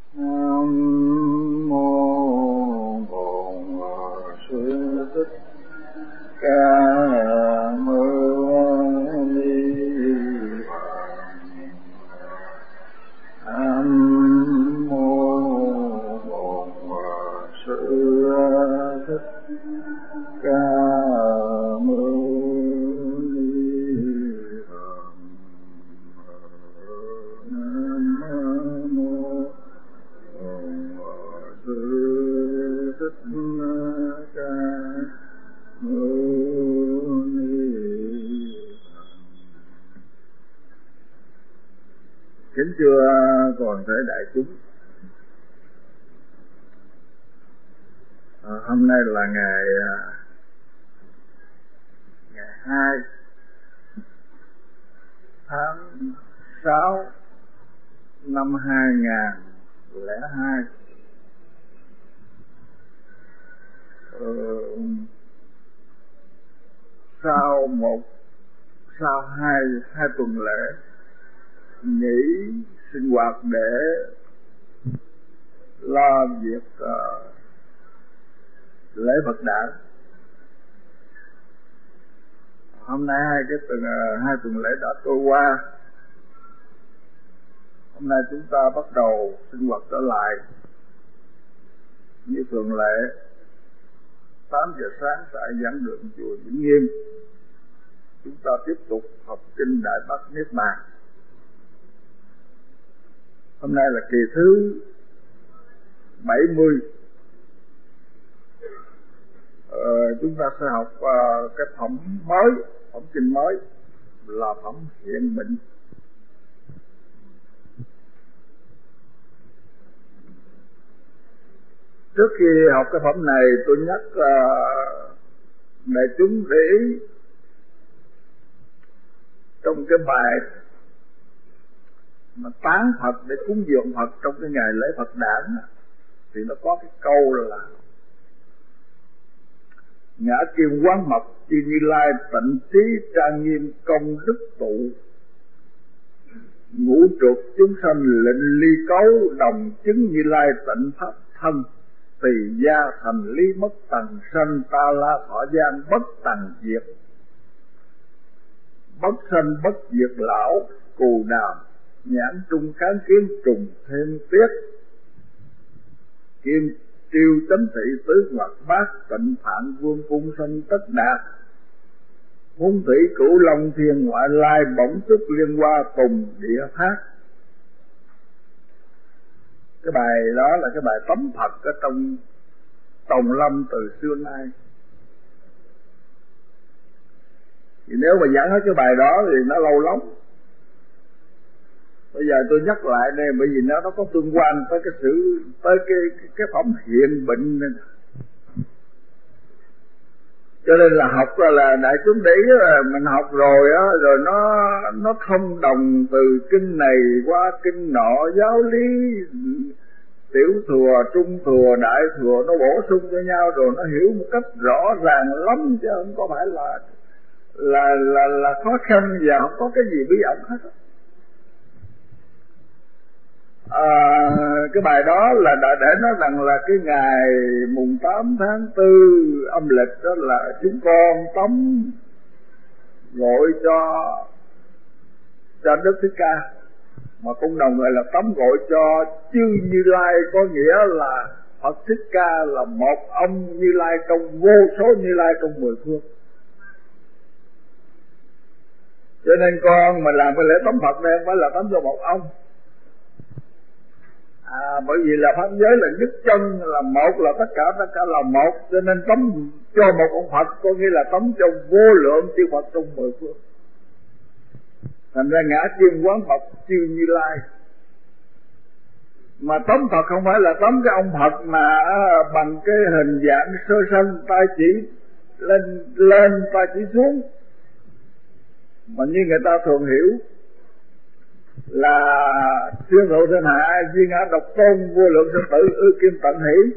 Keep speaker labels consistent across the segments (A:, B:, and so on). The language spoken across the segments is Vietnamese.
A: Nam mô Bổn Sư Thích Ca Mâu Ni Phật. Nam mô Bổn Sư Thích Ca Mâu Ni Phật. Nam mô Bổn Sư Thích Ca Mâu Ni Phật. Kính thưa toàn thể đại chúng, hôm nay là ngày 2 tháng 6 năm 2002. Sau hai tuần lễ nghỉ sinh hoạt để lo việc lễ Phật đản, hôm nay hai tuần lễ đã trôi qua. Hôm nay chúng ta bắt đầu sinh hoạt trở lại như thường lệ, 8 giờ sáng tại giảng đường chùa Vĩnh Nghiêm. Chúng ta tiếp tục học kinh Đại Bát Niết Bàn. Hôm nay là kỳ thứ 70. Chúng ta sẽ học cái phẩm kinh mới là phẩm Hiện Bệnh. Trước khi học cái phẩm này, tôi nhắc đại chúng để ý trong cái bài mà tán Phật để cúng dường Phật trong cái ngày lễ Phật đản thì nó có cái câu là: ngã kim quán mộc chư Như Lai tịnh trí trang nghiêm công đức tụ, ngũ trục chúng sanh lệnh ly cấu đồng chứng Như Lai tịnh pháp thân, tỳ gia thành lý mất tầng sanh ta la thọ gian bất tầng diệt, bất sanh bất diệt lão cù đàm nhãn trung kháng kiến trùng thêm tiết, kim triêu chánh thị tứ hoặc bát tịnh phạn vương cung sanh tất đạt, hung thủy cửu long thiên ngoại lai bổng trúc liên hoa tùng địa thác. Cái bài đó là cái bài tấm Phật ở trong Tòng Lâm từ xưa nay. Thì nếu mà giảng hết cái bài đó thì nó lâu lắm. Bây giờ tôi nhắc lại đây bởi vì nó có tương quan tới cái phẩm Hiện Bệnh này. Cho nên là học là đại chúng để ý là mình học rồi á, rồi nó thông đồng từ kinh này qua kinh nọ, giáo lý tiểu thừa, trung thừa, đại thừa nó bổ sung cho nhau, rồi nó hiểu một cách rõ ràng lắm, chứ không có phải là khó khăn và không có cái gì bí ẩn hết. Cái bài đó là đã để nói rằng là cái ngày mùng 8 tháng 4 âm lịch đó là chúng con tống gọi cho Đức Thích Ca, mà công đồng gọi là tống gọi cho chư Như Lai, có nghĩa là Phật Thích Ca là một ông Như Lai trong vô số Như Lai trong 10 phương. Cho nên con mà làm cái lễ tống Phật này không phải là tống cho một ông, bởi vì là pháp giới là nhất chân, là một, là tất cả là một, cho nên tống cho một ông Phật có nghĩa là tống cho vô lượng chư Phật trong 10 phương. Thành ra ngã kim quán Phật chư Như Lai. Mà tống Phật không phải là tống cái ông Phật mà bằng cái hình dạng sơ sanh, tay chỉ lên tay chỉ xuống, mà như người ta thường hiểu là thiên thụ thiên hạ duy ngã độc tôn vô lượng sinh tử ư kim tận hỷ,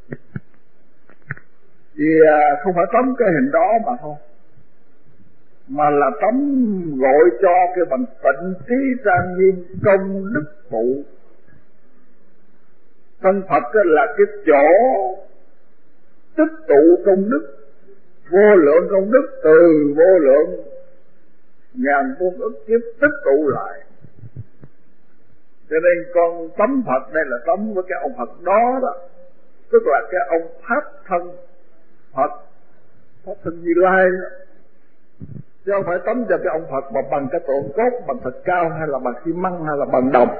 A: vì không phải tấm cái hình đó mà thôi, mà là tấm gọi cho cái bằng tịnh trí trang nghiêm công đức tụ. Thân Phật là cái chỗ tích tụ công đức, vô lượng công đức từ vô lượng ngàn muôn ức kiếp tích tụ lại. Cho nên con tấm Phật đây là tấm với cái ông Phật đó đó, tức là cái ông Pháp thân Phật, Pháp thân Như Lai đó. Chứ không phải tấm cho cái ông Phật mà bằng cái tượng cốt, bằng thịt cao, hay là bằng xi măng, hay là bằng đồng.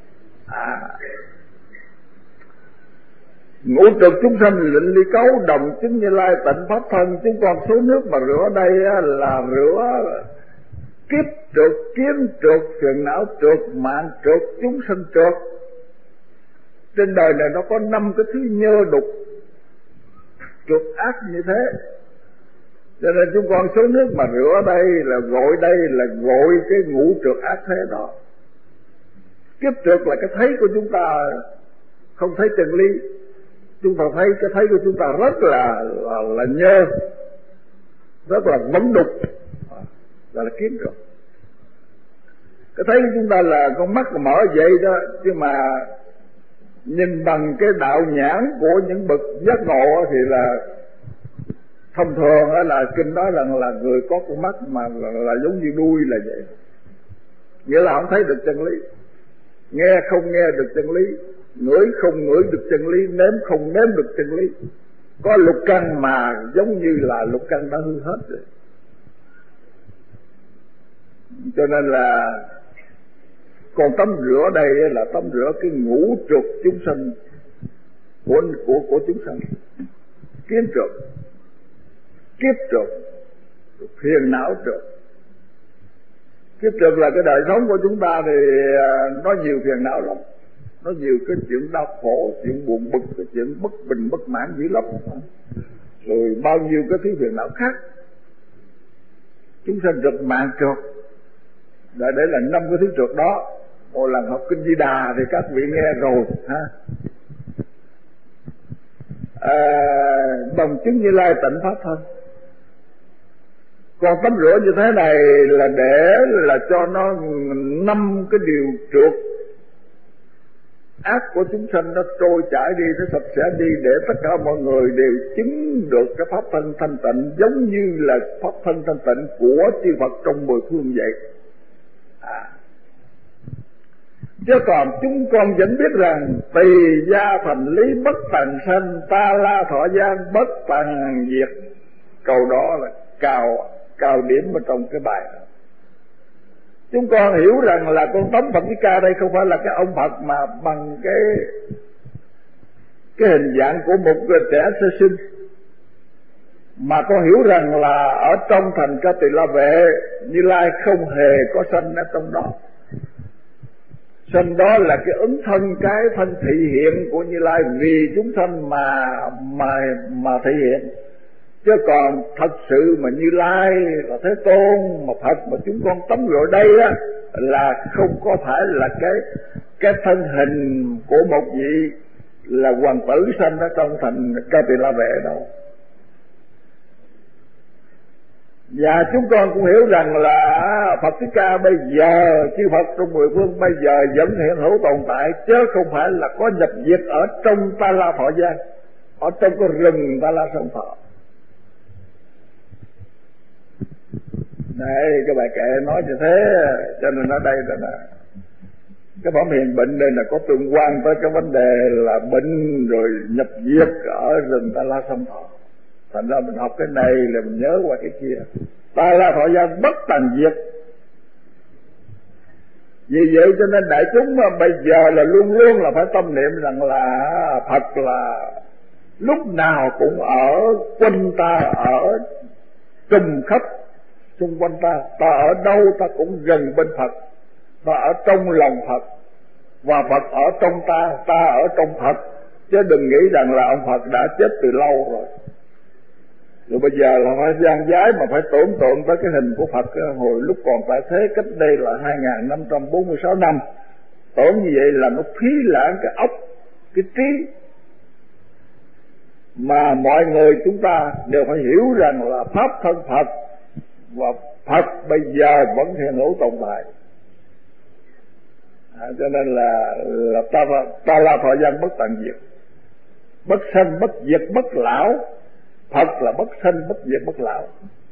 A: Ngũ trược chúng sanh lịnh ly cấu, đồng chứng Như Lai tịnh Pháp thân. Chúng con số nước mà rửa đây là rửa kiếp trượt, kiến trượt, phiền não trượt, mạng trượt, chúng sanh trượt. Trên đời này nó có 5 cái thứ nhơ đục trượt ác như thế. Cho nên chúng con số nước mà rửa đây là gội cái ngũ trượt ác thế đó. Kiếp trượt là cái thấy của chúng ta không thấy chân lý. Chúng ta thấy cái thấy của chúng ta rất là nhơ, rất là vấn đục, là kiến trượt. Cái thấy của chúng ta là con mắt mở vậy đó, chứ mà nhìn bằng cái đạo nhãn của những bậc giác ngộ thì là thông thường là kinh nói rằng là người có con mắt mà là giống như đuôi là vậy, nghĩa là không thấy được chân lý, nghe không nghe được chân lý, ngửi không ngửi được chân lý, nếm không nếm được chân lý. Có lục căn mà giống như là lục căn đã hư hết rồi. Cho nên là còn tắm rửa đây là tắm rửa cái ngũ trượt chúng sanh của chúng sanh, kiến trượt, kiếp trượt, phiền não trượt. Kiếp trượt là cái đời sống của chúng ta thì nó nhiều phiền não lắm, nó nhiều cái chuyện đau khổ, chuyện buồn bực, cái chuyện bất bình bất mãn dữ lắm, rồi bao nhiêu cái thứ phiền não khác. Chúng sanh trượt, mạng trượt, để là 5 cái thứ trượt đó. Một lần học kinh Di Đà thì các vị nghe rồi ha. Đồng chứng Như Lai tịnh Pháp thân. Còn tắm rửa như thế này là để là cho nó 5 cái điều trượt ác của chúng sanh nó trôi chảy đi, nó sạch sẽ đi, để tất cả mọi người đều chứng được cái pháp thân thanh tịnh, giống như là pháp thân thanh tịnh của chư Phật trong 10 phương vậy. Chứ còn chúng con vẫn biết rằng tỳ gia thành lý bất tận sanh, ta la thọ gian bất tận diệt. Câu đó là cao điểm ở trong cái bài đó. Chúng con hiểu rằng là con tấm Phật Di Ca đây không phải là cái ông Phật mà bằng cái hình dạng của một người trẻ sơ sinh, mà con hiểu rằng là ở trong thành Ca Tỳ La Vệ, Như Lai không hề có sanh ở trong đó. Sanh đó là cái ứng thân, cái thân thị hiện của Như Lai vì chúng sanh mà thể hiện. Chứ còn thật sự mà Như Lai là Thế Tôn, mà Phật mà chúng con tắm rửa đây á, là không có phải là cái thân hình của một vị là hoàng tử sanh ở trong thành Ca Tỳ La Vệ đâu. Và chúng con cũng hiểu rằng là Phật Thích Ca bây giờ, chư Phật trong 10 phương bây giờ vẫn hiện hữu tồn tại, chứ không phải là có nhập diệt ở trong Ta La Thọ Gian, ở trong cái rừng Ta La Sông Thọ. Đây cái bài kệ nói như thế, cho nên ở đây là cái phẩm hiền bệnh đây là có tương quan tới cái vấn đề là bệnh rồi nhập diệt ở rừng Ta La Sông Thọ. Thành ra mình học cái này là mình nhớ qua cái kia. Ta La Thọ Gian bất tận diệt. Vì vậy cho nên đại chúng mà bây giờ là luôn luôn là phải tâm niệm rằng là Phật là lúc nào cũng ở quanh ta, ở trùm khắp xung quanh ta. Ta ở đâu ta cũng gần bên Phật, ta ở trong lòng Phật, và Phật ở trong ta, ta ở trong Phật. Chứ đừng nghĩ rằng là ông Phật đã chết từ lâu rồi. Rồi bây giờ là phải gian dái mà phải tưởng tượng tới cái hình của Phật hồi lúc còn tại thế, cách đây là 2546 năm. Tưởng như vậy là nó phí lãng cái óc, cái trí. Mà mọi người chúng ta đều phải hiểu rằng là Pháp thân Phật, và Phật bây giờ vẫn hiện hữu tồn tại. Cho nên là ta la thọ văn bất tận diệt, bất sanh bất diệt bất lão. Phật là bất sanh bất diệt bất lão.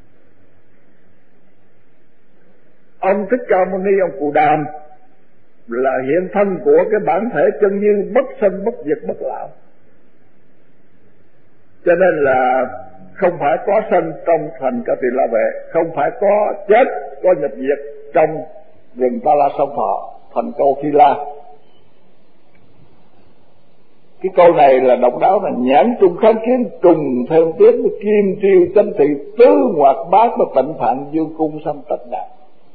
A: Ông Thích Ca Mâu Ni, ông Cù Đàm là hiện thân của cái bản thể chân như bất sanh bất diệt bất lão. Cho nên là không phải có sanh trong thành Ca Tỳ La Vệ, không phải có chết, có nhập diệt trong rừng Ta La Sông Thọ, thành câu Thi La. Cái câu này là độc đáo, là nhãn trung kháng kiến trùng theo tiếng với kim triêu chánh thị tứ ngoạt bát và tịnh phạn dương cung sanh tất đạt.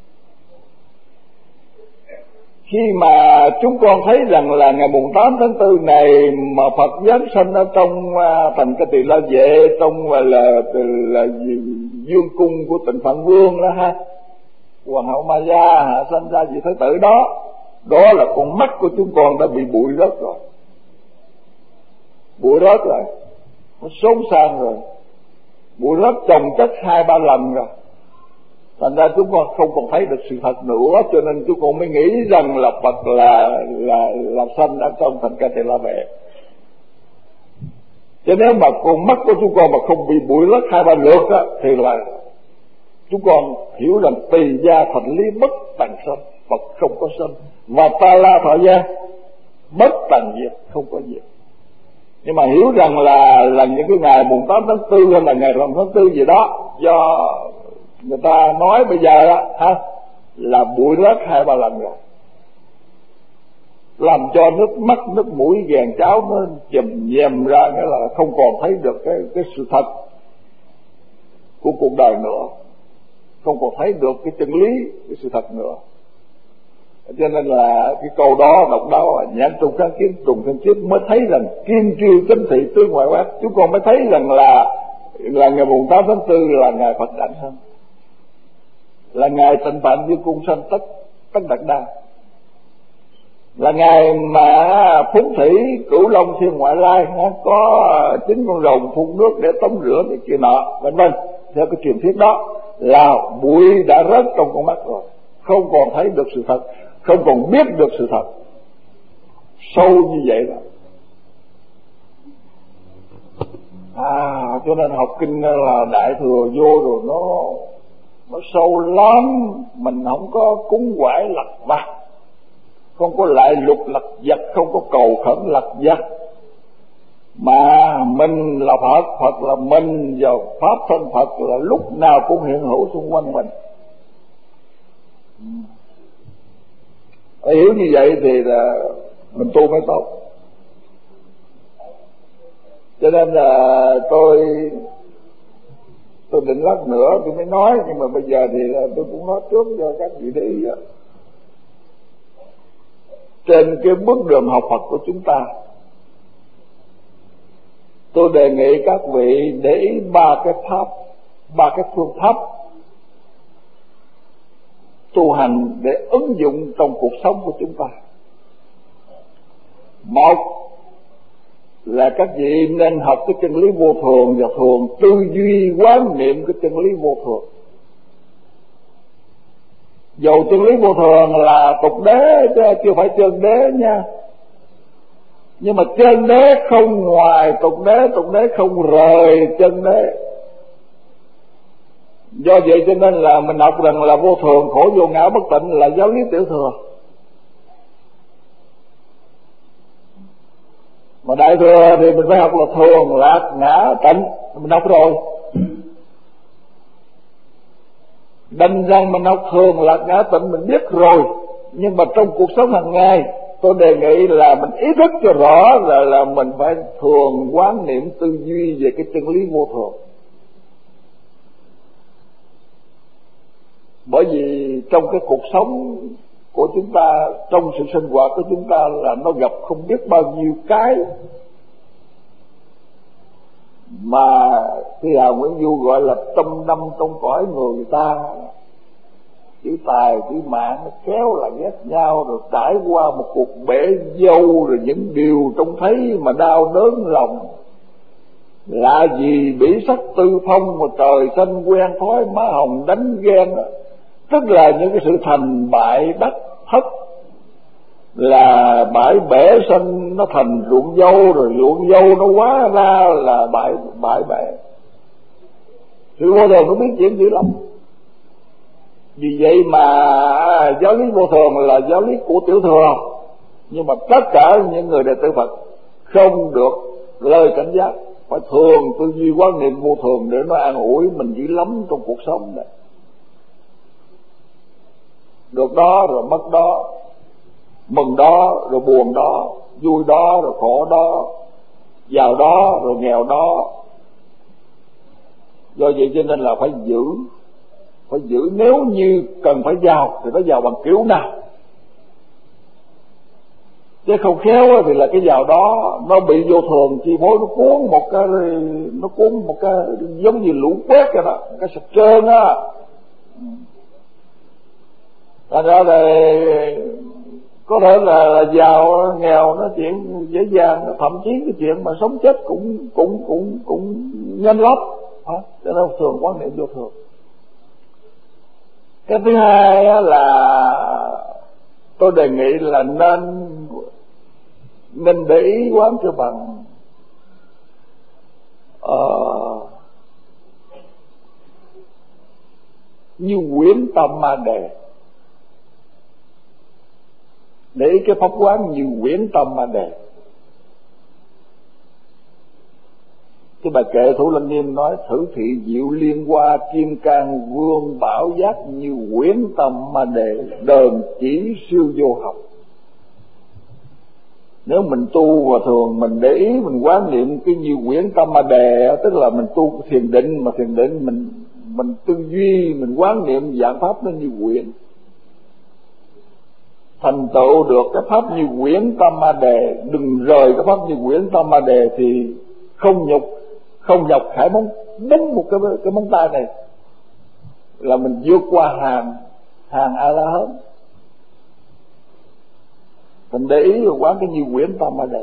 A: Khi mà chúng con thấy rằng là ngày mùng 8 tháng 4 này mà Phật giáng sanh ở trong thành Ca Tỳ La Vệ, trong là dương cung của Tịnh Phạn Vương đó ha, Hoàng hậu Maya hạ sanh ra vị Thái tử đó, đó là con mắt của chúng con đã bị bụi rớt rồi, bụi rớt rồi, nó xốn sang rồi, bụi rớt chồng chất 2-3 lần rồi. Thành ra chúng con không còn thấy được sự thật nữa, cho nên chúng con mới nghĩ rằng là Phật là sanh ở trong thành Ca Tỳ La Vệ. Cho nếu mà con mắt của chúng con mà không bị bụi rớt 2-3 lượt á, thì là chúng con hiểu rằng tỳ gia thành lý bất tận sanh, Phật không có sanh, và Ta La Thọ Gia bất tận diệt, không có diệt. Nhưng mà hiểu rằng là những cái ngày mùng 8 tháng 4 hay là ngày rằm tháng 4 gì đó, do người ta nói bây giờ đó ha, là bụi rớt 2-3 lần rồi, làm cho nước mắt nước mũi gàn cháo nó chùm nhèm ra, nghĩa là không còn thấy được cái sự thật của cuộc đời nữa, không còn thấy được cái chân lý, cái sự thật nữa. Cho nên là cái câu đó độc đáo là nhãn trung kháng kiến trùng thân chiết, mới thấy rằng kim triêu chánh thị tứ ngoại bát. Chúng con mới thấy rằng là ngày mùng 8 tháng 4 là ngày Phật đản sanh, là ngày tịnh phạn dương cung sanh tất đạt đa, là ngày mà phúng thủy Cửu Long Thiên Ngoại Lai có 9 con rồng phun nước để tắm rửa để kia nọ vân vân. Theo cái truyền thuyết đó là bụi đã rớt trong con mắt rồi, không còn thấy được sự thật, không còn biết được sự thật. Sâu như vậy đó. Cho nên học kinh là Đại Thừa vô rồi nó sâu lắm. Mình không có cúng quải lặt vặt, không có lại lục lặt vặt, không có cầu khẩn lặt vặt, mà mình là Phật, Phật là mình, và pháp thân Phật là lúc nào cũng hiện hữu xung quanh mình. Hiểu như vậy thì là mình tu mới tốt. Cho nên là tôi định lát nữa tôi mới nói, nhưng mà bây giờ thì là tôi cũng nói trước cho các vị để ý. Trên cái bước đường học Phật của chúng ta, tôi đề nghị các vị để ý ba cái phương pháp tu hành để ứng dụng trong cuộc sống của chúng ta. Một là các vị nên học cái chân lý vô thường, và thường tư duy quán niệm cái chân lý vô thường. Dầu chân lý vô thường là tục đế chứ chưa phải chân đế nha, nhưng mà chân đế không ngoài tục đế không rời chân đế. Do vậy cho nên là mình học rằng là vô thường, khổ vô ngã bất tịnh là giáo lý tiểu thừa. Mà đại thừa thì mình phải học là thường, lạc, ngã, tịnh, mình học rồi. Đành rằng mình học thường, lạc, ngã, tịnh mình biết rồi, nhưng mà trong cuộc sống hàng ngày tôi đề nghị là mình ý thức cho rõ là mình phải thường quán niệm tư duy về cái chân lý vô thường. Bởi vì trong cái cuộc sống của chúng ta, trong sự sinh hoạt của chúng ta là nó gặp không biết bao nhiêu cái mà khi Hà Nguyễn Du gọi là tâm đâm trong cõi người ta. Chữ tài, chữ mạng nó kéo lại ghét nhau, rồi trải qua một cuộc bể dâu, rồi những điều trông thấy mà đau đớn lòng. Lạ gì bỉ sắc tư phong mà trời xanh quen thói má hồng đánh ghen đó. Tức là những cái sự thành bại đắc thất
B: là bãi bể xanh nó thành ruộng dâu, rồi ruộng dâu nó hóa ra là bãi bể. Sự vô thường nó biết chuyện dữ lắm. Vì vậy mà giáo lý vô thường là giáo lý của tiểu thừa, nhưng mà tất cả những người đệ tử Phật không được lời cảnh giác, phải thường tư duy quan niệm vô thường để nó an ủi mình dữ lắm trong cuộc sống này. Được đó rồi mất đó, mừng đó rồi buồn đó, vui đó rồi khổ đó, giàu đó rồi nghèo đó. Do vậy cho nên là phải giữ, nếu như cần phải giàu thì nó giàu bằng kiểu nào, chứ không khéo thì là cái giàu đó nó bị vô thường chi phối, nó cuốn một cái giống như lũ quét vậy đó, cái sập trơn á. Thành ra là có thể là giàu nghèo nó chuyện dễ dàng, thậm chí cái chuyện mà sống chết cũng nhanh lắm, cho nên thường quan niệm vô thường. Cái thứ hai là tôi đề nghị là nên để ý quán cho bằng như quyển tâm ma đề, để ý cái pháp quán như quyển tâm ma đề. Cái bài kệ Thủ Lăng Nghiêm nói: thử thị diệu liên hoa, kim cang vương bảo giác, như quyển tâm ma đề, đờn chỉ siêu vô học. Nếu mình tu và thường mình để ý, mình quán niệm cái như quyển tâm ma đề, tức là mình tu thiền định, mà thiền định mình tư duy, mình quán niệm dạng pháp nó như quyển, thành tựu được cái pháp như quyển tâm ma đề. Đừng rời cái pháp như quyển tâm ma đề thì không nhọc khải búng một cái móng tay này là mình vượt qua hàng A La Hán. Mình để ý và quán cái như quyển tâm ma đề.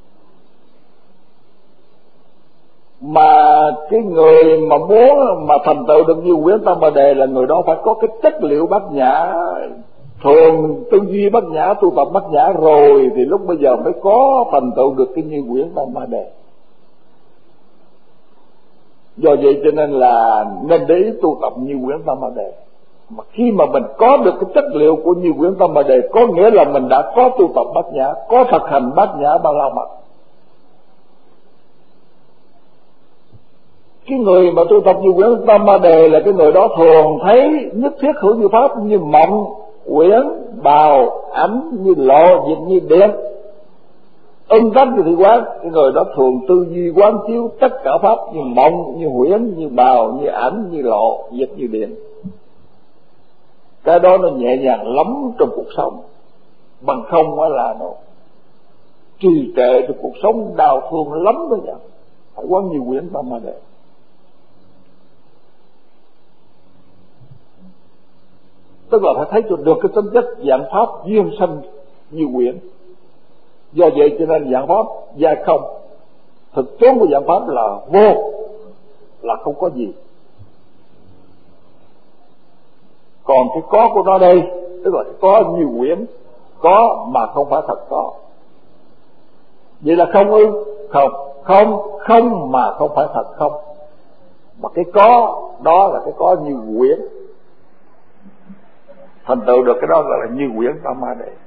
B: Mà cái người mà muốn mà thành tựu được như quyển tâm ma đề là người đó phải có cái chất liệu bát nhã, thường tư duy bát nhã, tu tập bát nhã rồi thì lúc bây giờ mới có thành tựu được cái như quyển tâm ma đề. Do vậy cho nên là nên để ý tu tập như quyển tâm ma đề. Mà khi mà mình có được cái chất liệu của như quyển tâm ma đề, có nghĩa là mình đã có tu tập bát nhã, có thực hành bát nhã Ba La Mật. Cái người mà tu tập như quyển tâm ma đề là cái người đó thường thấy nhất thiết hữu như pháp như mộng, quyển, bào, ảnh, như lộ, dịch như điện, tách thì quán. Cái người đó thường tư duy quán chiếu tất cả pháp như mộng, như huyễn, như bào, như ảnh, như lộ, dịch như điện. Cái đó nó nhẹ nhàng lắm trong cuộc sống, bằng không là nó trì trệ trong cuộc sống, đau thương lắm đó nhỉ. Phải quán như quyển tâm ma đề. Tức là phải thấy được cái tính chất dạng pháp duyên sanh như quyển. Do vậy cho nên dạng pháp giai không, thực tướng của dạng pháp là vô, là không có gì. Còn cái có của nó đây, tức là có như quyển, có mà không phải thật có. Vậy là không ư? Không mà không phải thật không. Mà cái có đó là cái có như quyển, thành tựu được cái đó gọi là như quyển tâm ma đề.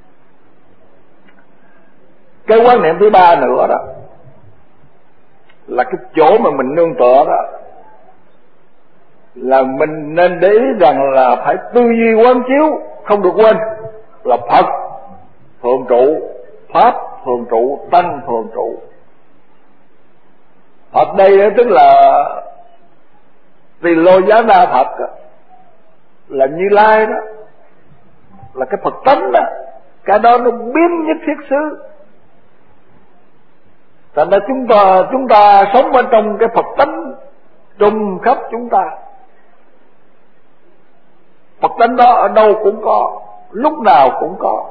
B: Cái quan niệm thứ ba nữa đó là cái chỗ mà mình nương tựa đó, là mình nên để ý rằng là phải tư duy quán chiếu, không được quên là Phật thường trụ, Pháp thường trụ, Tăng thường trụ. Phật đây tức là Tỳ Lô Giá Na Phật, là Như Lai đó, là cái Phật tánh đó. Cái đó nó biến nhất thiết xứ. Thành ra chúng ta sống bên trong cái Phật tánh trùm khắp chúng ta. Phật tánh đó ở đâu cũng có, lúc nào cũng có.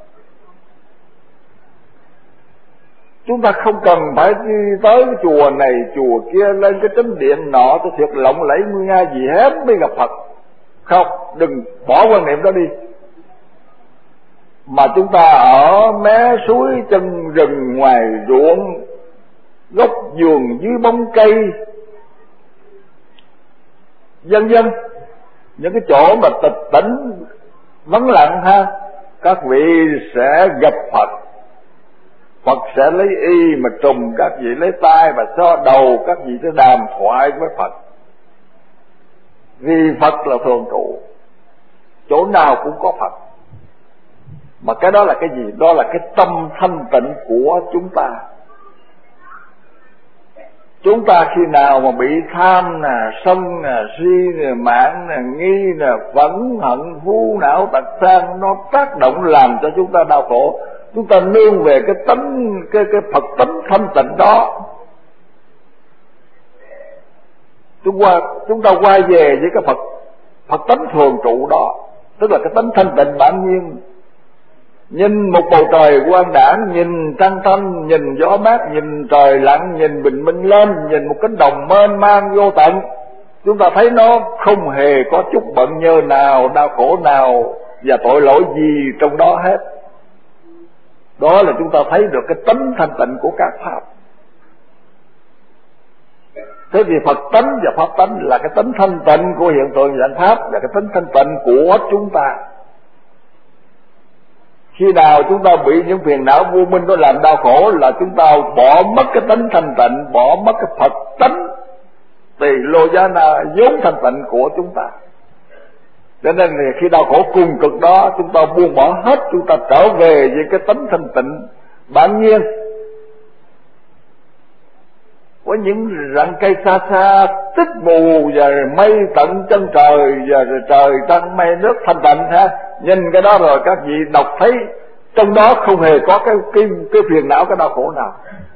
B: Chúng ta không cần phải đi tới cái chùa này chùa kia, lên cái chánh điện nọ tôi thiệt lộng lẫy nguy nga gì hết mới gặp Phật. Không, đừng bỏ quan niệm đó đi. mà chúng ta ở mé suối, chân rừng, ngoài ruộng, góc vườn, dưới bóng cây, vân vân, những cái chỗ mà tịch tỉnh vắng lặng ha, các vị sẽ gặp Phật. Phật sẽ lấy y mà trùm các vị, lấy tay mà xoa đầu các vị, sẽ đàm thoại với Phật. Vì Phật là thường trụ, chỗ nào cũng có Phật. Mà cái đó là cái gì? Đó là cái tâm thanh tịnh của chúng ta. Chúng ta khi nào mà bị tham nè, sân nè, si nè, mạn nè, nghi nè, phẫn hận, phú não tật sang, nó tác động làm cho chúng ta đau khổ. Chúng ta nương về cái tánh, cái Phật tánh thanh tịnh đó. Chúng ta quay về với cái Phật tánh thường trụ đó, tức là cái tánh thanh tịnh bản nhiên. Nhìn một bầu trời quang đãng, nhìn trăng thanh, nhìn gió mát, nhìn trời lặng, nhìn bình minh lên, nhìn một cánh đồng mênh mang vô tận, chúng ta thấy nó không hề có chút bận nhơ nào, đau khổ nào và tội lỗi gì trong đó hết. Đó là chúng ta thấy được cái tánh thanh tịnh của các pháp. Thế thì Phật tánh và pháp tánh là cái tánh thanh tịnh của hiện tượng dạng pháp, là cái tánh thanh tịnh của chúng ta. Khi nào chúng ta bị những phiền não vô minh nó làm đau khổ là chúng ta bỏ mất cái tánh thanh tịnh, bỏ mất cái Phật tánh tỳ lô giá na vốn thanh tịnh của chúng ta. Cho nên khi đau khổ cùng cực đó, chúng ta buông bỏ hết, chúng ta trở về với cái tánh thanh tịnh bản nhiên. Có những rặng cây xa xa tích mù và mây tận chân trời và trời trăng mây nước thanh tịnh ha. Nhìn cái đó rồi các vị đọc thấy trong đó không hề có cái phiền não, cái đau khổ nào.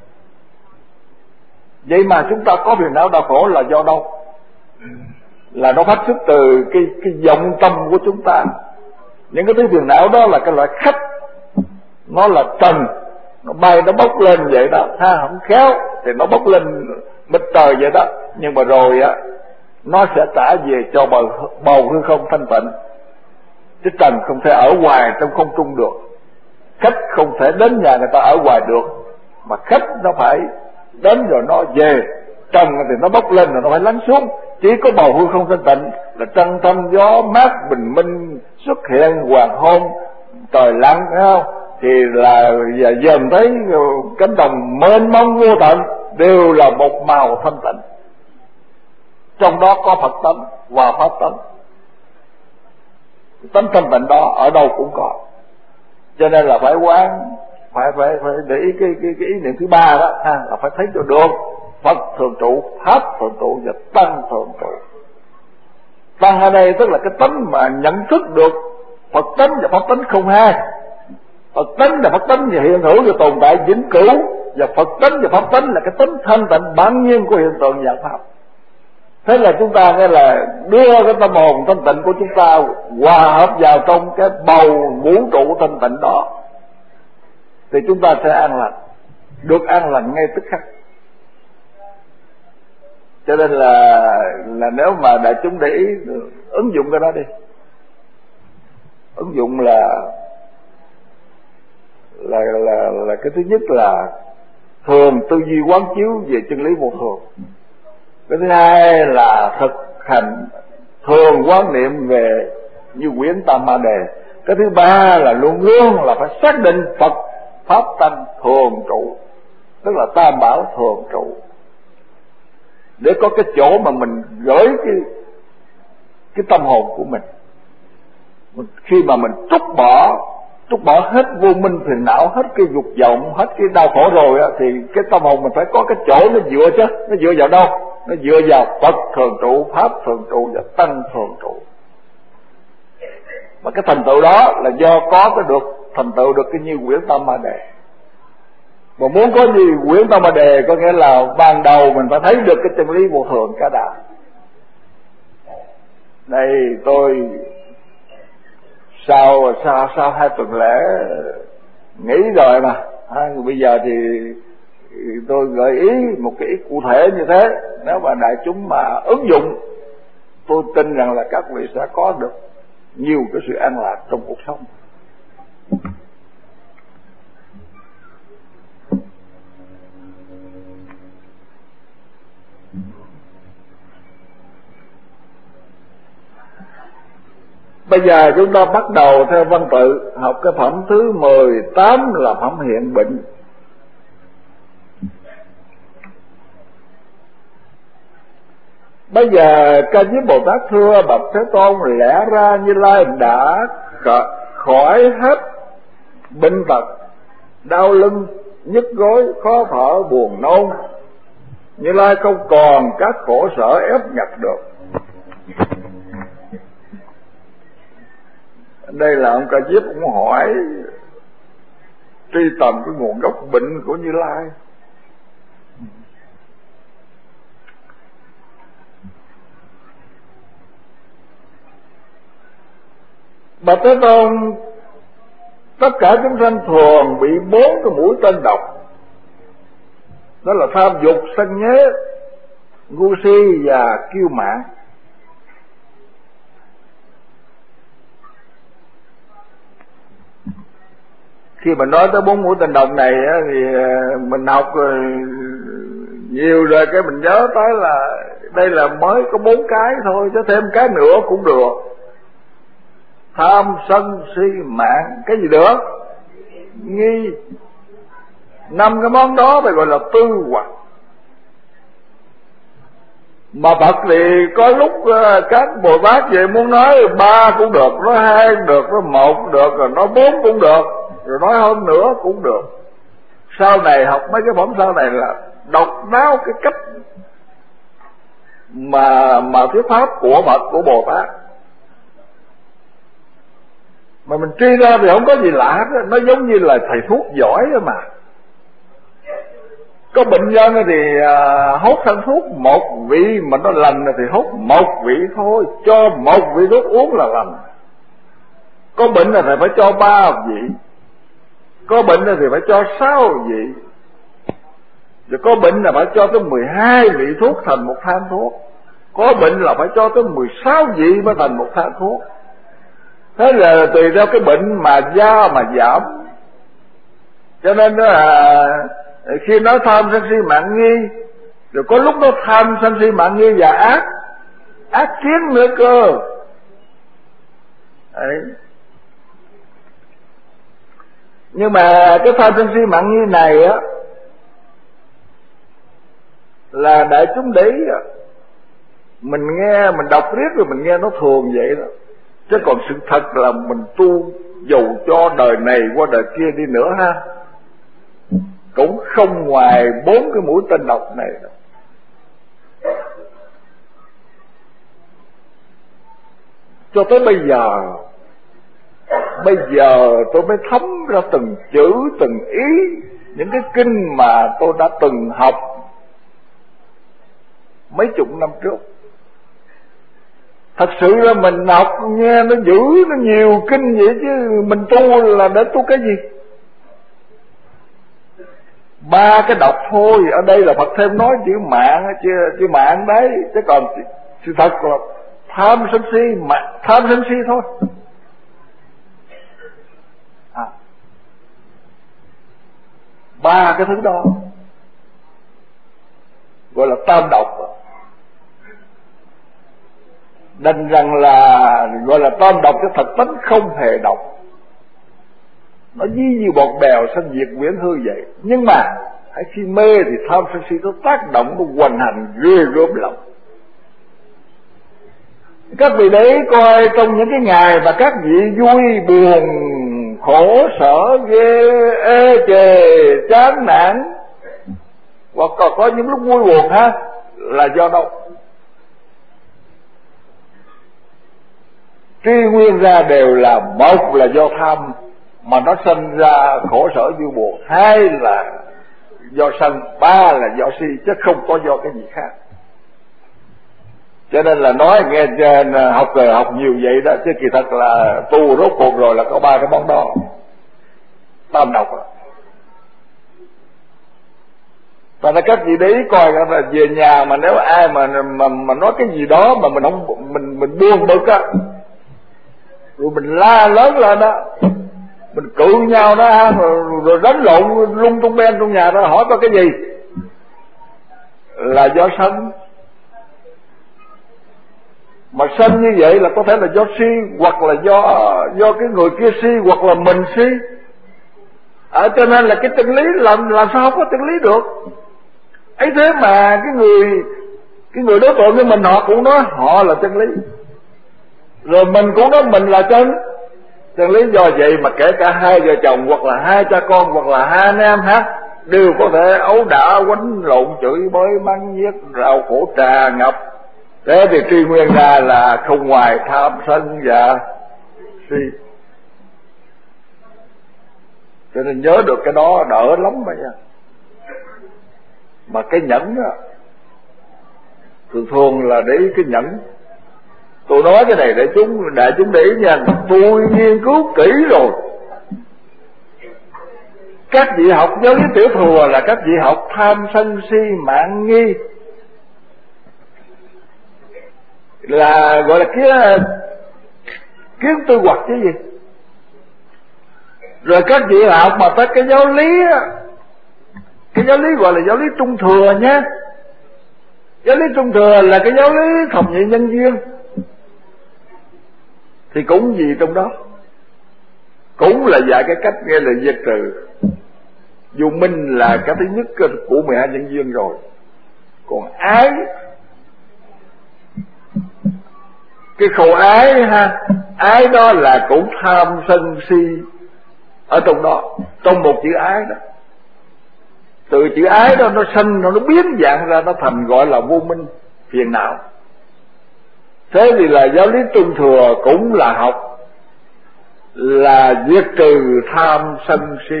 B: Vậy mà chúng ta có phiền não đau khổ là do đâu? Là nó phát xuất từ cái vọng tâm của chúng ta. Những cái thứ phiền não đó là cái loại khách, nó là trần, nó bay nó bốc lên vậy đó ha, không khéo thì nó bốc lên mịt trời vậy đó, nhưng mà rồi á nó sẽ trả về cho bầu hư không thanh tịnh. Chứ trần không thể ở hoài trong không trung được, khách không thể đến nhà người ta ở hoài được, mà khách nó phải đến rồi nó về. Trần thì nó bốc lên rồi nó phải lắng xuống, chỉ có bầu hư không thanh tịnh là trăng thanh gió mát bình minh xuất hiện, hoàng hôn trời lặng, thấy không? Thì là dần thấy cánh đồng mênh mông vô tận đều là một màu thanh tịnh, trong đó có Phật tánh và pháp tánh. Tánh thanh tịnh đó ở đâu cũng có. Cho nên là phải quán, phải để ý cái ý niệm thứ ba đó ha, là phải thấy cho được Phật thường trụ, pháp thường trụ và tăng thường trụ. Tăng ở đây tức là cái tánh mà nhận thức được Phật tánh và pháp tánh không hai. Phật tánh là Phật tánh và hiện hữu và tồn tại vĩnh cửu, và Phật tánh và pháp tánh là cái tánh thanh tịnh bản nhiên của hiện tượng dạng pháp. Thế là chúng ta nghe là đưa cái tâm hồn thanh tịnh của chúng ta hòa hợp vào trong cái bầu vũ trụ thanh tịnh đó, thì chúng ta sẽ an lành, được an lành ngay tức khắc. Cho nên là nếu mà đại chúng để ý ứng dụng cái đó đi. Ứng dụng là cái thứ nhất là thường tư duy quán chiếu về chân lý vô thường. Cái thứ hai là thực hành thường quán niệm về như quyển Tam Ma Đề. Cái thứ ba là luôn luôn là phải xác định Phật pháp tăng thường trụ, tức là tam bảo thường trụ, để có cái chỗ mà mình gửi cái tâm hồn của mình. Khi mà mình trút bỏ hết vô minh phiền não, hết cái dục vọng, hết cái đau khổ rồi á, thì cái tâm hồn mình phải có cái chỗ nó dựa chứ. Nó dựa vào đâu? Nó dựa vào Phật thường trụ, pháp thường trụ và tăng thường trụ. Mà cái thành tựu đó là do có cái được thành tựu được cái như quyển Tam Ma Đề. Mà muốn có gì quyển Tam Ma Đề có nghĩa là ban đầu mình phải thấy được cái chân lý vô thường cả đã. Đây tôi sau 2 tuần lễ nghỉ rồi mà bây giờ thì tôi gợi ý một cái ý cụ thể như thế. Nếu mà đại chúng mà ứng dụng, tôi tin rằng là các vị sẽ có được nhiều cái sự an lạc trong cuộc sống. Bây giờ chúng ta bắt đầu theo văn tự học cái phẩm thứ 18 là phẩm hiện bệnh. Bây giờ Ca Diếp Bồ Tát thưa bạch Thế Tôn, lẽ ra Như Lai đã khỏi hết bệnh tật, đau lưng, nhức gối, khó thở, buồn nôn. Như Lai không còn các khổ sở ép nhặt được. Đây là ông Ca Diếp cũng hỏi truy tầm cái nguồn gốc bệnh của Như Lai. Bạch Thế Tôn, tất cả chúng sanh thường bị 4 cái mũi tên độc, đó là tham dục, sân nhế, ngu si và kiêu mạn. Khi mà nói tới 4 mũi tên độc này thì mình học nhiều rồi, cái mình nhớ tới là đây là mới có 4 cái thôi, chứ thêm cái nữa cũng được. Tham sân si mạng, cái gì nữa? Nghi. 5 cái món đó phải gọi là tư hoặc. Mà Phật thì có lúc các Bồ Tát về muốn nói 3 cũng được, nói 2 cũng được, nói 1 cũng được, rồi nói 4 cũng được, rồi nói hơn nữa cũng được. Sau này học mấy cái phẩm sau này là độc đáo cái cách mà thuyết pháp của Phật, của Bồ Tát. Mà mình truy ra thì không có gì lạ đó, nó giống như là thầy thuốc giỏi đó mà. Có bệnh nhân thì hốt thân thuốc 1 vị, mà nó lành thì hốt 1 vị thôi, cho 1 vị thuốc uống là lành. Có bệnh là phải cho 3 vị, có bệnh thì phải cho 6 vị, rồi có bệnh là phải cho tới 12 vị thuốc thành một thang thuốc, có bệnh là phải cho tới 16 vị mới thành một thang thuốc. Thế là tùy theo cái bệnh mà da mà giảm. Cho nên là khi nói tham sân si mạng nghi, rồi có lúc nó tham sân si mạng nghi và ác kiến nữa cơ. Đấy. Nhưng mà cái tham sân si mạng nghi này á là đại chúng để mình nghe, mình đọc riết rồi mình nghe nó thường vậy đó. Chứ còn sự thật là mình tu dầu cho đời này qua đời kia đi nữa ha, cũng không ngoài 4 cái mũi tên độc này đâu. Cho tới bây giờ tôi mới thấm ra từng chữ từng ý những cái kinh mà tôi đã từng học mấy chục năm trước. Thật sự là mình học nghe nó dữ, nó nhiều kinh vậy chứ mình tu là để tu cái gì? 3 cái độc thôi. Ở đây là Phật thêm nói chữ mạng, chữ mạng đấy, chứ còn sự thật là tham sân si, tham sân si thôi. 3 cái thứ đó gọi là tam độc. Đành rằng là gọi là tam độc, cái thật tánh không hề độc, nó như bọt bèo sanh diệt quyển hư vậy. Nhưng mà hãy khi mê thì tham sân si nó tác động, nó hoành hành ghê gớm lòng. Các vị đấy coi trong những cái ngày mà các vị vui buồn khổ sở ghê ê chề chán nản, hoặc còn có những lúc vui buồn ha, là do đâu? Truy nguyên ra đều là một là do tham mà nó sinh ra khổ sở vui buồn, 2 là do sân, 3 là do si, chứ không có do cái gì khác. Cho nên là nói nghe học nhiều vậy đó, chứ kỳ thật là tu rốt cuộc rồi là có 3 cái món đó, tam độc. Và là các vị đấy coi là về nhà mà nếu ai mà nói cái gì đó mà mình không mình buồn bực á, rồi mình la lớn lên đó, mình cự nhau đó, rồi đánh lộn lung tung ben trong nhà đó, hỏi có cái gì là do sân. Mà sân như vậy là có thể là do si, hoặc là do cái người kia si, hoặc là mình si. Cho nên là cái chân lý làm sao không có chân lý được. Ấy thế mà cái người đối tượng với mình, họ cũng nói họ là chân lý, rồi mình cũng nói mình là chân lý. Do vậy mà kể cả hai vợ chồng, hoặc là hai cha con, hoặc là hai anh em đều có thể ấu đả, quánh lộn, chửi bới, mắng nhiếc, rào khổ trà ngập. Thế thì truy nguyên ra là không ngoài tham sân và si. Cho nên nhớ được cái đó đỡ lắm mà nha. Mà cái nhẫn á, thường là để cái nhẫn. Tôi nói cái này để đại chúng để ý nha. Tôi nghiên cứu kỹ rồi. Các vị học giáo lý tiểu thừa là các vị học tham sân si mạn nghi, là gọi là kiến tư hoặc chứ gì. Rồi các vị học mà tới cái giáo lý á, cái giáo lý gọi là giáo lý trung thừa nhé. Giáo lý trung thừa là cái giáo lý thập nhị nhân duyên, thì cũng gì trong đó cũng là dạy cái cách nghe là diệt trừ. Vô minh là cái thứ nhất của 12 nhân duyên rồi. Còn ái, cái khẩu ái ái đó là cũng tham sân si ở trong đó, trong một chữ ái đó. Từ chữ ái đó nó sanh, nó biến dạng ra, nó thành gọi là vô minh, phiền não. Thế thì là giáo lý trung thừa cũng là học là diệt trừ tham sân si.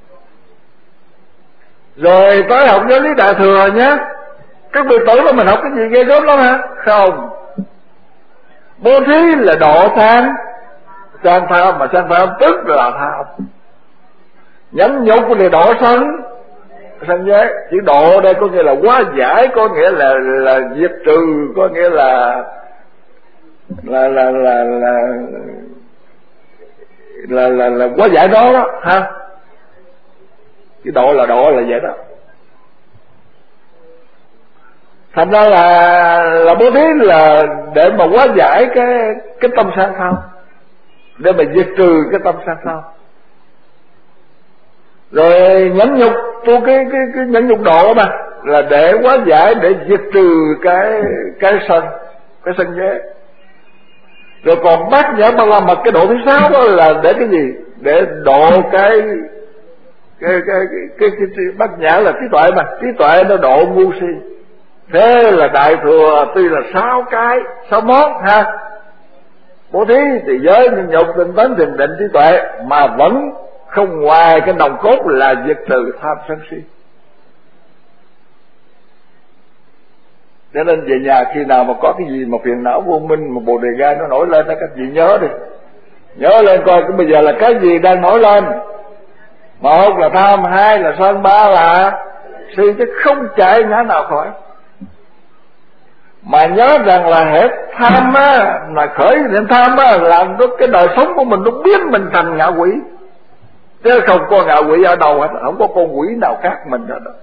B: Rồi tới học giáo lý đại thừa nhé. Các vị tưởng là mình học cái gì ghê gớm lắm hả? Không. Bố thí là độ tham mà sang tham tức là tham. Nhẫn nhục thì độ sân giới. Chữ độ đây có nghĩa là hóa giải, có nghĩa là diệt trừ, có nghĩa là hóa giải đó ha. Cái độ là vậy đó. Thành ra là bố thí là để mà hóa giải cái tâm sang tham, để mà diệt trừ cái tâm sang tham. Rồi nhẫn nhục, tu cái nhẫn nhục độ mà là để hóa giải, để diệt trừ cái sân giới. Rồi còn bát nhã ba la mật, cái độ thứ 6 đó là để cái gì? Để độ cái bát nhã là trí tuệ mà, trí tuệ nó độ ngu si. Thế là đại thừa tuy là 6 món ha. Bố thí thì giới, nhẫn nhục, tinh tấn, thiền định, trí tuệ, mà vẫn không ngoài cái nòng cốt là diệt trừ tham sân si. Cho nên về nhà khi nào mà có cái gì mà phiền não vô minh, mà bồ đề gai nó nổi lên đó, các vị nhớ đi, nhớ lên coi bây giờ là cái gì đang nổi lên. Một là tham, hai là sân, ba là si, chứ không chạy ngã nào khỏi. Mà nhớ rằng là hết tham á, là khởi niệm tham á, làm cho cái đời sống của mình nó biến mình thành ngạ quỷ. Chứ không có ngạ quỷ ở đâu hết, không có con quỷ nào khác mình hết đâu.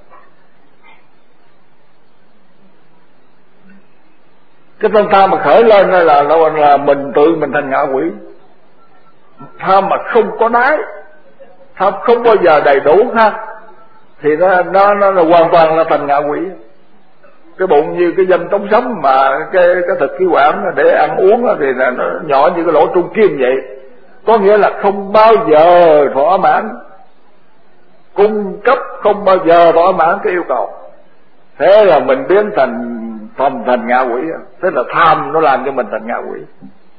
B: Cái tâm tham mà khởi lên là mình tự mình thành ngạ quỷ. Tham mà không có đáy, tham không bao giờ đầy đủ ha, thì nó là hoàn toàn là thành ngạ quỷ. Cái bụng như cái dâm trống sống, mà cái thực khí quản để ăn uống thì là nó nhỏ như cái lỗ trung kim vậy. Có nghĩa là không bao giờ thỏa mãn, cung cấp không bao giờ thỏa mãn cái yêu cầu. Thế là mình biến thành ngạ quỷ. Thế là tham nó làm cho mình thành ngạ quỷ.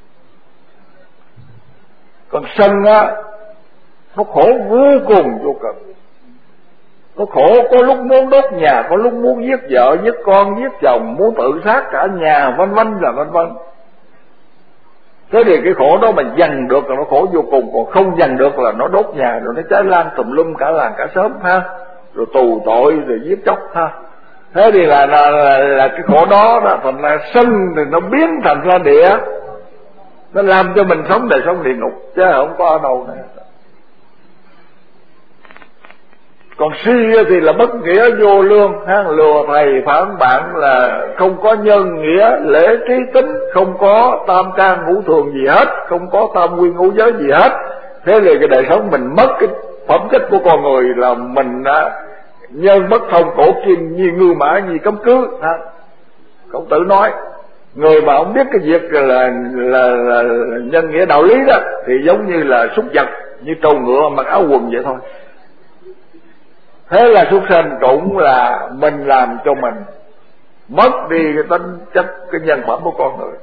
B: Còn sân á, nó khổ vô cùng vô cực. Nó khổ có lúc muốn đốt nhà, có lúc muốn giết vợ, giết con, giết chồng, muốn tự sát cả nhà, vân vân. Thế thì cái khổ đó mà dằn được là nó khổ vô cùng, còn không dằn được là nó đốt nhà, rồi nó cháy lan tùm lum cả làng cả xóm ha, rồi tù tội, rồi giết chóc ha. Thế thì là cái khổ đó thành là sân thì nó biến thành ra địa, nó làm cho mình sống đời sống địa ngục chứ không có ở đâu nữa. Còn si thì là bất nghĩa vô lương ha, lừa thầy phản bạn, là không có nhân nghĩa lễ trí tính, không có tam can ngũ thường gì hết, không có tam quy ngũ giới gì hết. Thế thì cái đời sống mình mất cái phẩm chất của con người, là mình nhân bất thông cổ kim như ngư mã như cấm cứ ha. Khổng Tử nói người mà không biết cái việc là nhân nghĩa đạo lý đó thì giống như là súc vật, như trâu ngựa mặc áo quần vậy thôi. Thế là súc sanh cũng là mình làm cho mình mất đi cái tính chất, cái nhân phẩm của con người.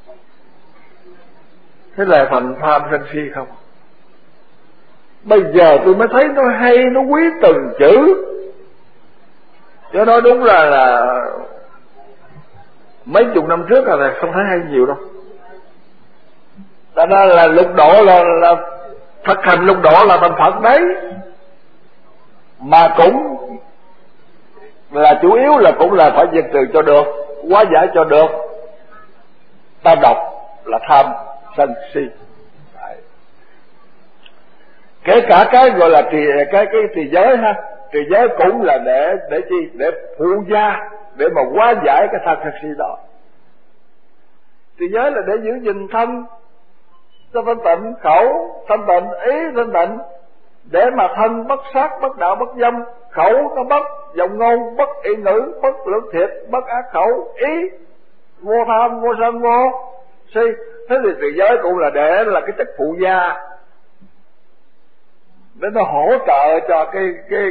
B: Thế là phần tham sân si không. Bây giờ tôi mới thấy nó hay, nó quý từng chữ. Chứ nói đúng là mấy chục năm trước là không thấy hay nhiều đâu. Cho nên là lục độ là thực hành lục độ là thành Phật đấy. Mà cũng là chủ yếu là cũng là phải diệt trừ cho được, hóa giải cho được tam độc là tham sân si. Đấy. Kể cả cái gọi là cái trì giới ha, trì giới cũng là để chi? Để phụ gia, để mà hóa giải cái tham sân si đó. Trì giới là để giữ gìn thân cho thanh tịnh, khẩu thanh tịnh, ý thanh tịnh, để mà thân bất sát, bất đạo, bất dâm, khẩu nó bất giọng ngôn, bất y ngữ, bất lưỡng thiệt, bất ác khẩu, ý vô tham, vô sân, vô si. Thế thì trì giới cũng là để là cái chất phụ gia, để nó hỗ trợ cho cái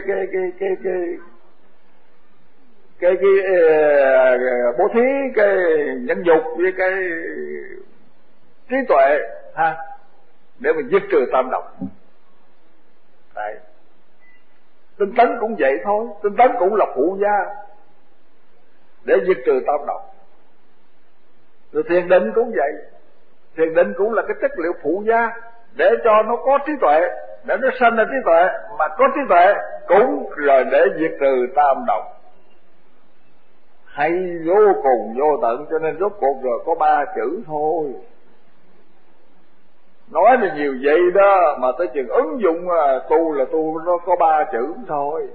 B: bố thí, cái nhẫn dục với cái trí tuệ ha, để mà diệt trừ tam độc. Đấy. Tinh tấn cũng vậy thôi, tinh tấn cũng là phụ gia để diệt trừ tam độc. Rồi thiền định cũng vậy, thiền định cũng là cái chất liệu phụ gia để cho nó có trí tuệ, để nó sanh ra trí tuệ, mà có trí tuệ cũng là để diệt trừ tam độc. Hay vô cùng vô tận, cho nên rốt cuộc rồi có 3 chữ thôi. Nói là nhiều vậy đó, mà tới chừng ứng dụng tu là tu nó có 3 chữ thôi.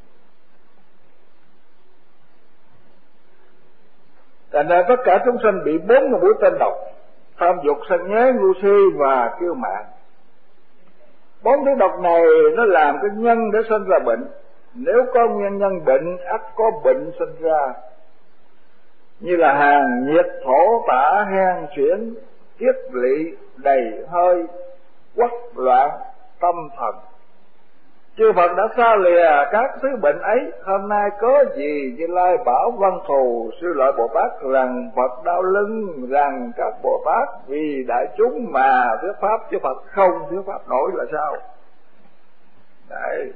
B: Thành ra tất cả chúng sanh bị 4 cái mũi tên độc: tham dục, sân nhớ, ngu si và kiêu mạn. 4 thứ độc này nó làm cái nhân để sinh ra bệnh. Nếu có nguyên nhân bệnh, ắt có bệnh sinh ra. Như là hàn, nhiệt, thổ, tả, hen, xuyễn, kiết lỵ, đầy hơi, quắc loạn, tâm thần. Chư Phật đã xa lìa các thứ bệnh ấy. Hôm nay có gì Như Lai bảo Văn Thù Sư Lợi Bồ Tát rằng Phật đau lưng, rằng các Bồ Tát vì đại chúng mà thuyết pháp, chứ Phật không thuyết pháp nổi là sao? Đấy.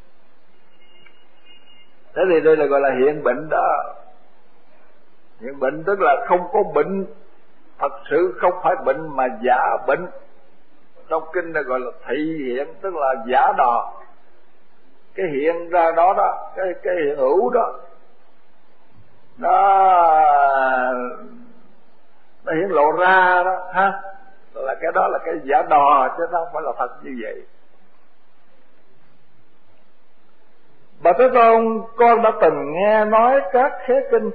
B: Thế thì đây là gọi là hiện bệnh đó. Hiện bệnh tức là không có bệnh thật sự, không phải bệnh mà giả bệnh. Trong kinh này gọi là thị hiện, tức là giả đò. Cái hiện ra đó đó, cái hiện hữu đó, nó hiện lộ ra đó ha, là cái đó là cái giả đò, chứ nó không phải là thật như vậy. Bà Thế Tôn, con đã từng nghe nói các khế kinh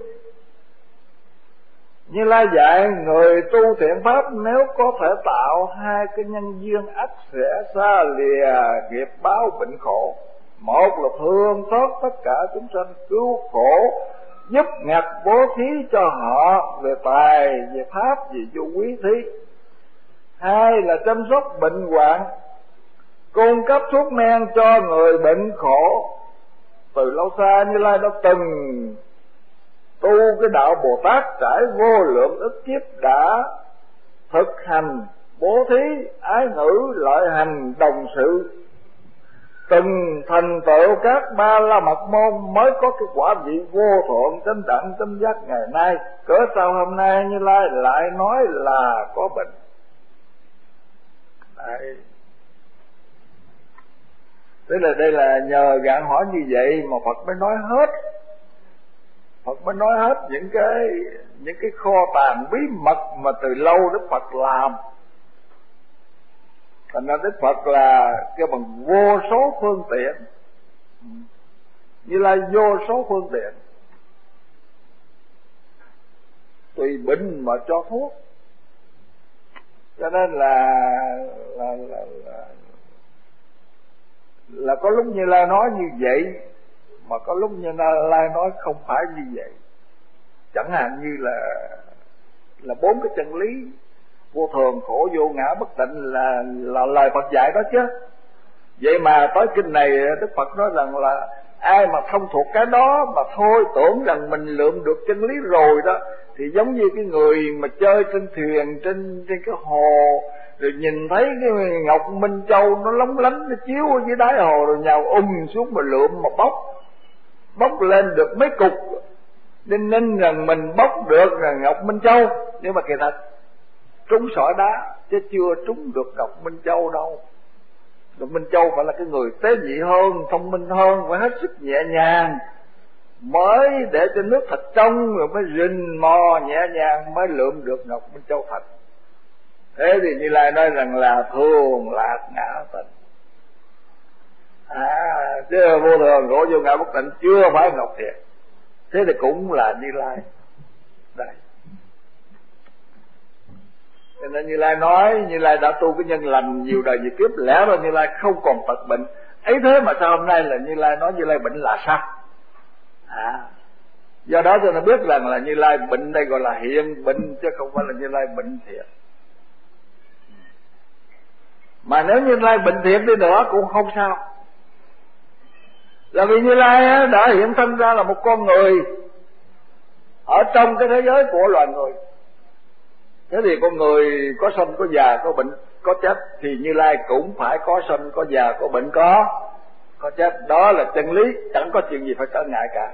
B: Như Lai dạy người tu thiện pháp nếu có thể tạo 2 cái nhân duyên ắt sẽ xa lìa nghiệp báo bệnh khổ. Một là thương xót tất cả chúng sanh, cứu khổ, giúp ngặt bố thí cho họ về tài, về pháp, về vô quý thí. 2 là chăm sóc bệnh hoạn, cung cấp thuốc men cho người bệnh khổ. Từ lâu xa Như Lai đã từng tu cái đạo Bồ Tát, trải vô lượng ức kiếp đã thực hành bố thí, ái ngữ, lợi hành, đồng sự, từng thành tựu các ba la mật môn mới có cái quả vị vô thượng chánh đẳng chánh giác ngày nay. Cớ sao hôm nay Như Lai lại nói là có bệnh? Đấy. Tức là đây là nhờ gạn hỏi như vậy mà Phật mới nói hết. Phật mới nói hết những cái kho tàng bí mật mà từ lâu Đức Phật làm. Thành ra Đức Phật là cái bằng vô số phương tiện Như là vô số phương tiện, tùy bệnh mà cho thuốc. Cho nên là có lúc Như Lai nói như vậy, mà có lúc Như Lai nói không phải như vậy. Chẳng hạn như là 4 cái chân lý vô thường, khổ, vô ngã, bất tịnh là lời Phật dạy đó chứ. Vậy mà tới kinh này Đức Phật nói rằng là ai mà thông thuộc cái đó mà thôi tưởng rằng mình lượm được chân lý rồi đó, thì giống như cái người mà chơi trên thuyền trên cái hồ, rồi nhìn thấy cái ngọc Minh Châu nó lóng lánh, nó chiếu ở dưới đáy hồ, rồi nhào xuống mà lượm mà bốc lên được mấy cục, ninh rằng mình bốc được là ngọc Minh Châu, nhưng mà kỳ thật trúng sỏi đá chứ chưa trúng được ngọc Minh Châu đâu. Ngọc Minh Châu phải là cái người tế nhị hơn, thông minh hơn, phải hết sức nhẹ nhàng mới để cho nước thật trong, rồi mới rình mò nhẹ nhàng mới lượm được ngọc Minh Châu thật. Thế thì Như Lai nói rằng là thường lạc ngã tịnh, chứ vô thường khổ vô ngã bất tịnh chưa phải ngọc thiệt. Thế thì cũng là Như Lai đây. Cho nên Như Lai nói, Như Lai đã tu cái nhân lành nhiều đời nhiều kiếp, lẽ ra Như Lai không còn tật bệnh ấy. Thế mà sao hôm nay là Như Lai nói Như Lai bệnh là sao? Do đó tôi đã biết rằng là Như Lai bệnh đây gọi là hiện bệnh, chứ không phải là Như Lai bệnh thiệt. Mà nếu Như Lai bệnh thiệt đi nữa cũng không sao, là vì Như Lai đã hiện thân ra là một con người ở trong cái thế giới của loài người. Thế thì con người có sanh có già có bệnh có chết, thì Như Lai cũng phải có sanh có già có bệnh có chết. Đó là chân lý, chẳng có chuyện gì phải trở ngại cả.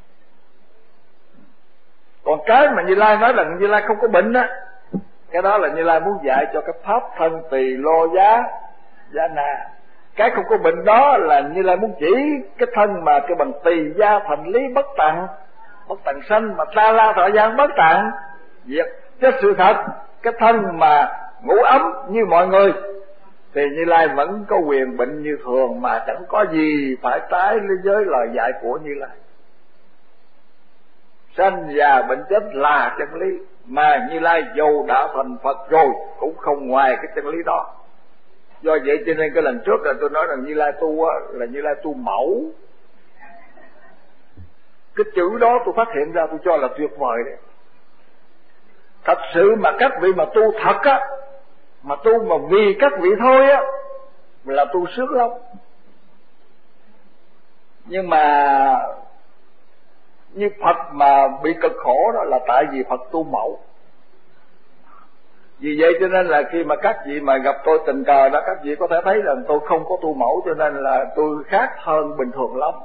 B: Còn cái mà Như Lai nói rằng Như Lai không có bệnh á, cái đó là Như Lai muốn dạy cho cái pháp thân tỳ lô giá na. Cái không có bệnh đó là Như Lai muốn chỉ cái thân mà cái bằng tỳ gia thành lý bất tận sanh, mà ta la thọ gian bất tận diệt. Chứ sự thật cái thân mà ngủ ấm như mọi người thì Như Lai vẫn có quyền bệnh như thường, mà chẳng có gì phải trái với lời dạy của Như Lai. Sanh già bệnh chết là chân lý, mà Như Lai dù đã thành Phật rồi cũng không ngoài cái chân lý đó. Do vậy cho nên cái lần trước là tôi nói rằng Như Lai tu là Như Lai tu mẫu. Cái chữ đó tôi phát hiện ra tôi cho là tuyệt vời đấy. Thật sự mà các vị mà tu thật á, mà tu mà vì các vị thôi á, là tu sướng lắm. Nhưng mà như Phật mà bị cực khổ đó là tại vì Phật tu mẫu. Vì vậy cho nên là khi mà các vị mà gặp tôi tình cờ đó, các vị có thể thấy rằng tôi không có tu mẫu, cho nên là tôi khác hơn bình thường lắm.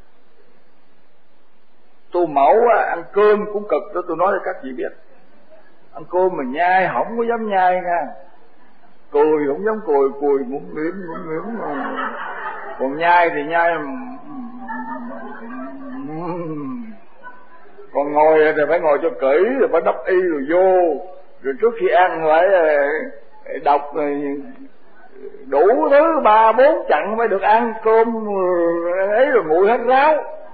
B: Tu mẫu ăn cơm cũng cực đó, tôi nói cho các vị biết. Ăn cơm mà nhai không có dám nhai nha, cười không dám cười mũm mỉm. Còn nhai thì nhai, còn ngồi thì phải ngồi cho kỹ, rồi phải đắp y rồi vô, rồi trước khi ăn phải đọc đủ thứ 3-4 chặng mới được ăn cơm ấy, rồi nguội hết ráo.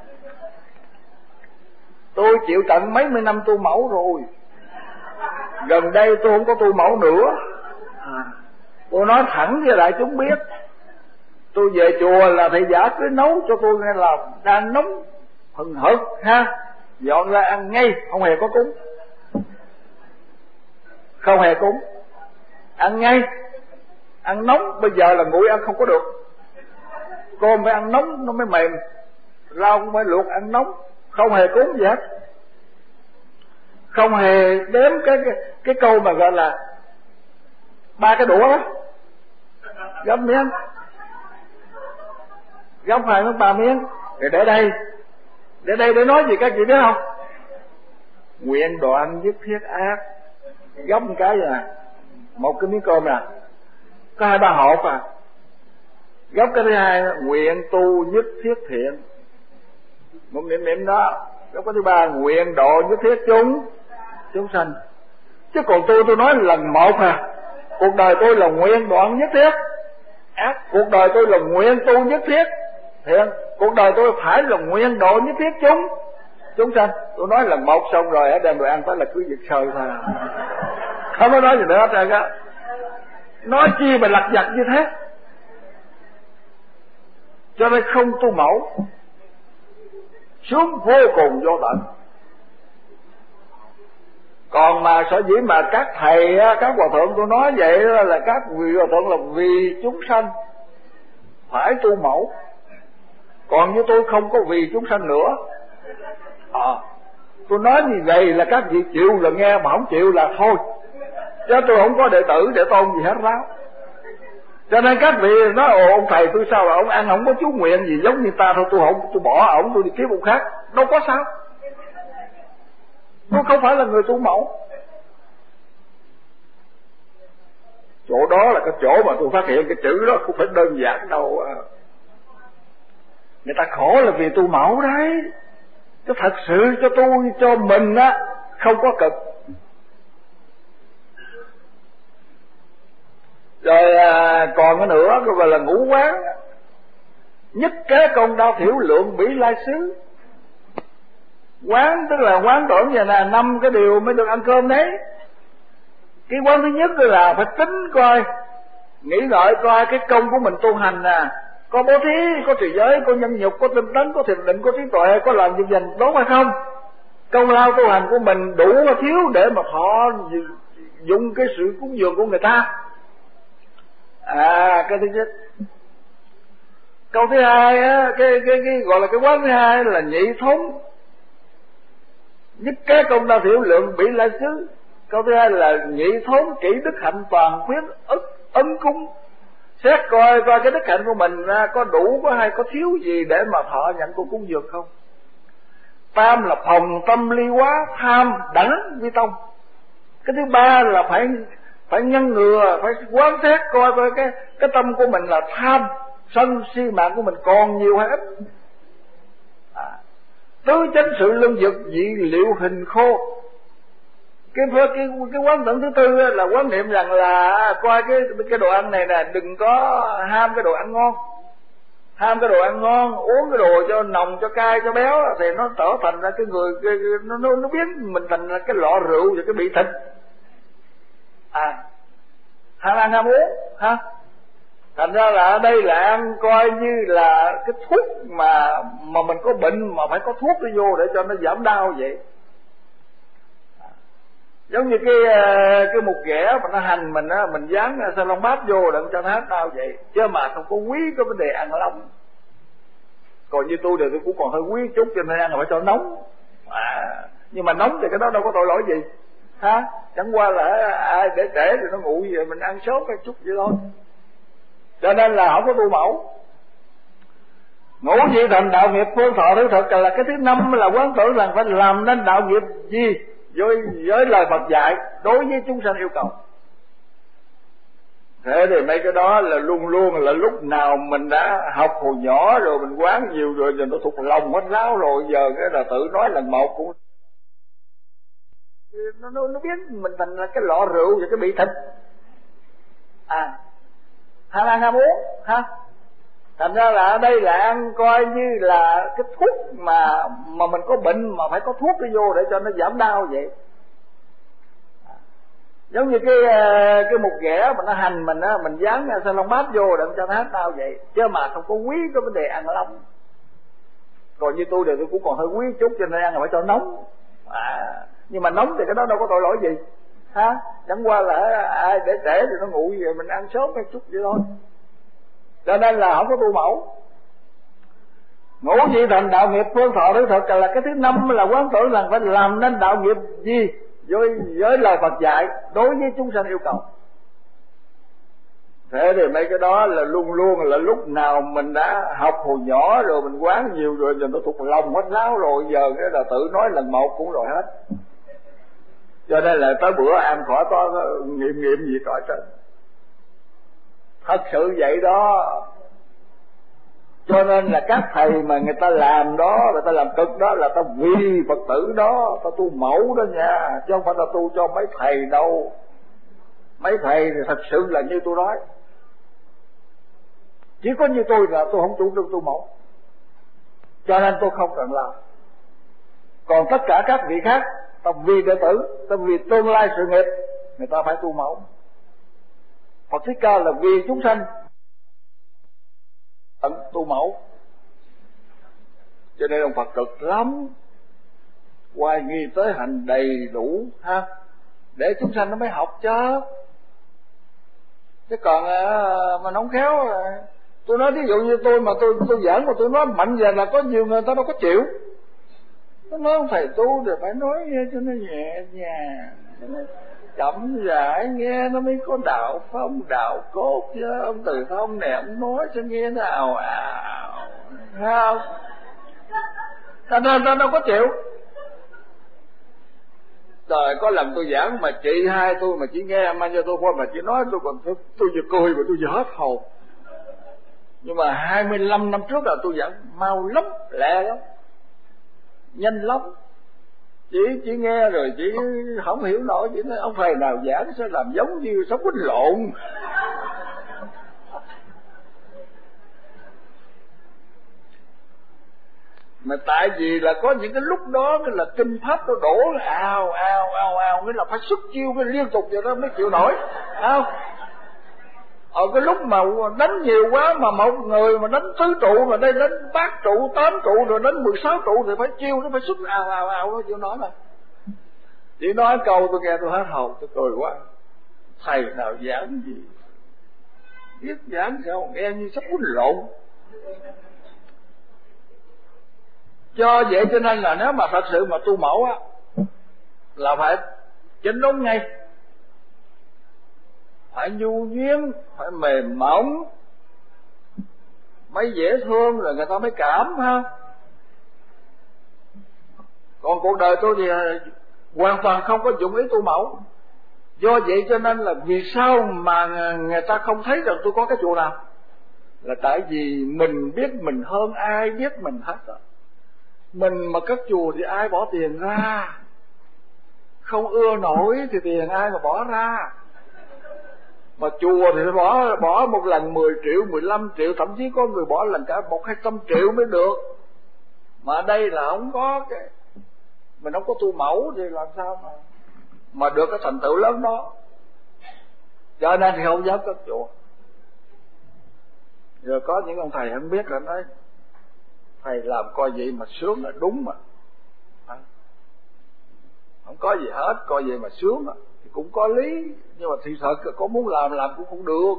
B: Tôi chịu tận mấy mươi năm tu mẫu rồi, gần đây tôi không có tu mẫu nữa. Tôi nói thẳng với đại chúng biết, tôi về chùa là thầy giả cứ nấu cho tôi nghe là đang nóng hừng hực ha, dọn ra ăn ngay, không hề có cúng, không hề cúng, ăn ngay, ăn nóng. Bây giờ là nguội ăn không có được, cơm phải ăn nóng nó mới mềm, rau cũng phải luộc ăn nóng, không hề cúng gì hết, không hề đếm cái câu mà gọi là 3 cái đũa đó, gấp miếng, gấp 2 miếng 3 miếng, rồi để đây để nói gì các chị biết không? Nguyện đoạn nhất thiết ác, gấp một cái vậy nè, một cái miếng cơm nè, có 2-3 hộp à. Gấp cái thứ hai, nguyện tu nhất thiết thiện, một niệm đó. Gấp cái thứ ba, nguyện độ nhất thiết chúng sanh. Chứ còn tôi nói lần một à, cuộc đời tôi là nguyện đoạn nhất thiết ác, cuộc đời tôi là nguyện tu nhất thiết thiện. cuộc đời tôi phải là nguyện độ nhất thiết chúng sanh. Tôi nói lần một xong rồi ở đem đồ ăn tới là cứ việc sơi thôi, không có nói gì nữa hết trơn á. Nói chi mà lặt vặt như thế. Cho nên không tu mẫu, sướng vô cùng vô tận. Còn mà sở dĩ mà các thầy, các hòa thượng tôi nói vậy là các vị hòa thượng là vì chúng sanh phải tu mẫu. Còn như tôi không có vì chúng sanh nữa. Tôi nói như vậy là các vị chịu là nghe, mà không chịu là thôi. Chứ tôi không có đệ tử để tôn gì hết ráo. Cho nên các vị nói ông thầy tôi sao là ông ăn không có chú nguyện gì giống như ta thôi, tôi bỏ ổng, tôi đi kiếm ông khác. Đâu có sao. Tôi không phải là người tu mẫu. Chỗ đó là cái chỗ mà tôi phát hiện cái chữ đó không phải đơn giản đâu. Người ta khổ là vì tu mẫu đấy. Chứ thật sự cho tôi, cho mình á, không có cực. Rồi còn cái nữa gọi là ngũ quán. Nhất kế công đao thiểu lượng bỉ lai xứ. Quán tức là quán tưởng vậy là 5 cái điều mới được ăn cơm đấy. Cái quán thứ nhất là phải tính coi, nghĩ ngợi coi cái công của mình tu hành nè, có bố thí, có trì giới, có nhân nhục, có tinh tấn, có thiền định, có trí tuệ, có làm việc dành tốt hay không. Công lao tu hành của mình đủ hay thiếu để mà thọ dụng cái sự cúng dường của người ta. Cái thứ nhất. Câu thứ hai á, cái gọi là cái quán thứ hai là nhị thống. Nhất kế công đao thiểu lượng bỉ lai xứ. Câu thứ hai là nhị thống kỹ đức hạnh toàn khuyết ấn cúng. Xét coi cái đức hạnh của mình có đủ, có hay có thiếu gì để mà thọ nhận của cúng dường không. Tam là phòng tâm ly hóa, tham đẳng vi tông. Cái thứ ba là phải ngăn ngừa, phải quán xét coi cái tâm của mình là tham sân si mạng của mình còn nhiều hay ít. Tứ chánh sự lương dực dị liệu hình khô. Cái quán tưởng thứ tư là quán niệm rằng là coi cái đồ ăn này nè, đừng có ham cái đồ ăn ngon. Ham cái đồ ăn ngon, uống cái đồ cho nồng, cho cay, cho béo thì nó trở thành ra cái người nó biến mình thành cái lọ rượu và cái bị thịt. Ham ăn ham uống ha. Thành ra là ở đây là ăn coi như là cái thuốc mà mình có bệnh mà phải có thuốc để vô để cho nó giảm đau vậy. Giống như cái mục ghẻ mà nó hành mình á, mình dán sa lông bát vô để cho nó hết đau vậy. Chứ mà không có quý cái vấn đề ăn lông. Còn như tôi thì tôi cũng còn hơi quý chút, cho nên ăn là phải cho nóng. Nhưng mà nóng thì cái đó đâu có tội lỗi gì ha. Chẳng qua là ai để trễ thì nó nguội vậy, mình ăn sốt cái chút vậy thôi. Cho nên là không có tu mẫu. Ngũ vị thành đạo nghiệp phương thọ thứ thực là cái thứ năm là quán tưởng rằng phải làm nên đạo nghiệp gì với lời Phật dạy đối với chúng sanh yêu cầu. Thế thì mấy cái đó là luôn luôn là lúc nào mình đã học hồi nhỏ rồi, mình quán nhiều rồi, giờ nó thuộc lòng hết ráo rồi, giờ cái là tự nói lần một cũng nó biến mình thành cái lọ rượu và cái bị thịt. Ham ăn ham uống ha. Thành ra là ở đây là ăn coi như là cái thuốc mà mình có bệnh mà phải có thuốc để vô để cho nó giảm đau vậy. Giống như cái mục ghẻ mà nó hành mình á, mình dán sa lông bát vô để cho nó hết đau vậy. Chứ mà không có quý cái vấn đề ăn lông. Còn như tôi thì tôi cũng còn hơi quý chút, cho nên ăn là phải cho nóng. Nhưng mà nóng thì cái đó đâu có tội lỗi gì ha. Chẳng qua là ai để trễ thì nó nguội vậy, mình ăn sốt cái chút vậy thôi. Cho nên là không có tu mẫu. Ngũ vị thành đạo nghiệp phương thọ thứ thực là cái thứ năm là quán tưởng rằng phải làm nên đạo nghiệp gì với lời Phật dạy đối với chúng sanh yêu cầu. Thế thì mấy cái đó là luôn luôn là lúc nào mình đã học hồi nhỏ rồi, mình quán nhiều rồi, giờ nó thuộc lòng hết ráo rồi, giờ cái là tự nói lần một cũng rồi hết. Cho nên là tới bữa ăn khỏi có nghiệm gì khỏi trơn. Thật sự vậy đó. Cho nên là các thầy mà người ta làm đó, người ta làm cực đó là ta vì Phật tử đó, ta tu mẫu đó nha, chứ không phải ta tu cho mấy thầy đâu. Mấy thầy thì thật sự là như tôi nói, chỉ có như tôi là tôi không tu mẫu. cho nên tôi không cần làm. Còn tất cả các vị khác, ta vì đệ tử, ta vì tương lai sự nghiệp, người ta phải tu mẫu. Phật Thích Ca là vì chúng sanh tu mẫu, cho nên ông Phật cực lắm, hoài nghi tới hành đầy đủ ha, để chúng sanh nó mới học chứ còn mà không khéo. Tôi nói ví dụ như tôi mà tôi giảng mà tôi nói mạnh về là có nhiều người ta đâu có chịu. Nó nói ông thầy tu thì phải nói cho nó nhẹ nhàng, cho nó chậm rãi nghe nó mới có đạo phong đạo cốt chứ. Ông Từ Thông này ông nói cho nghe nó ào ào, không? Ta đâu có chịu. Trời, có lần tôi giảng mà chị hai tôi mà chỉ nghe mang cho tôi qua mà chị nói tôi còn tôi vừa cười mà tôi vừa hết hồn. Nhưng mà 25 năm trước là tôi giảng mau lắm, lẹ lắm, nhanh lắm. Chỉ nghe rồi chỉ không hiểu nổi, chỉ nói ông thầy nào giảng sao làm giống như sống quýnh lộn. Mà tại vì là có những cái lúc đó cái là kinh pháp nó đổ ào nghĩa là phải xuất chiêu cái liên tục vậy đó mới chịu nổi, không? Ở cái lúc mà đánh nhiều quá mà một người mà đánh tứ trụ, mà đây đánh 8 trụ, 8 trụ rồi đánh 16 trụ thì phải chiêu nó phải xuất ào nó chịu nói mà. Chỉ nói câu tôi nghe tôi hết hồn, tôi cười quá. Thầy nào giảng gì biết giảng sao nghe như sắp quýnh lộn. Do vậy cho nên là nếu mà thật sự mà tu mẫu á là phải chỉnh đốn ngay, phải nhu nhuyễn, phải mềm mỏng, mới dễ thương rồi người ta mới cảm ha. Còn cuộc đời tôi thì hoàn toàn không có dụng ý tu mẫu. Do vậy cho nên là vì sao mà người ta không thấy rằng tôi có cái chùa nào, là tại vì mình biết mình hơn ai biết mình hết rồi. Mình mà cất chùa thì ai bỏ tiền ra, không ưa nổi thì tiền ai mà bỏ ra. Mà chùa thì bỏ một lần 10 triệu, 15 triệu, thậm chí có người bỏ lần cả 100-200 triệu mới được. Mà đây là không có cái, mình không có tu mẫu thì làm sao mà được cái thành tựu lớn đó. Cho nên thì không dám cất chùa. Rồi có những ông thầy không biết là nói thầy làm coi vậy mà sướng là đúng mà, không có gì hết, coi vậy mà sướng thì cũng có lý. Nhưng mà thì thật có muốn làm cũng không được.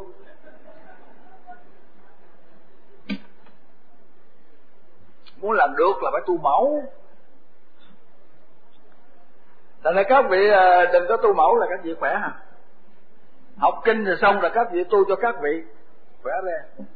B: Muốn làm được là phải tu mẫu. Tại nên các vị đừng có tu mẫu là các vị khỏe hả? Học kinh rồi xong rồi các vị tu cho các vị khỏe ra.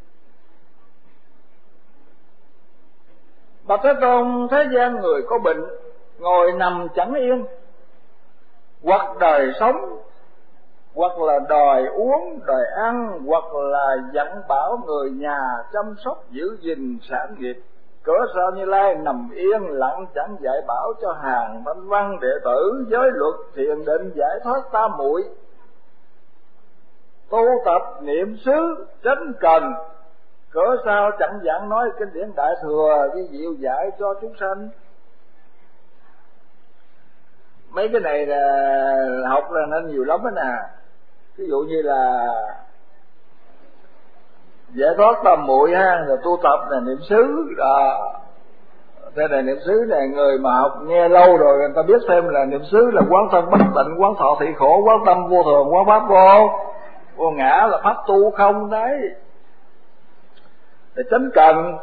B: Bạch Thế Tôn, thế gian người có bệnh, ngồi nằm chẳng yên, hoặc đời sống, hoặc là đòi uống, đòi ăn, hoặc là dặn bảo người nhà chăm sóc giữ gìn sản nghiệp. Cớ sao Như Lai nằm yên lặng chẳng dạy bảo cho hàng thanh văn đệ tử giới luật thiền định giải thoát tam muội, tu tập niệm xứ chánh cần. Cớ sao chẳng giảng nói kinh điển Đại Thừa với dịu dạy cho chúng sanh. Mấy cái này là học là nên nhiều lắm đó nè. Ví dụ như là giải thoát tam muội ha, rồi tu tập là niệm xứ đó. Thế này niệm xứ này người mà học nghe lâu rồi người ta biết thêm là niệm xứ là quán thân bất tịnh, quán thọ thị khổ, quán tâm vô thường, quán pháp vô ngã là pháp tu không đấy. Để chánh cần,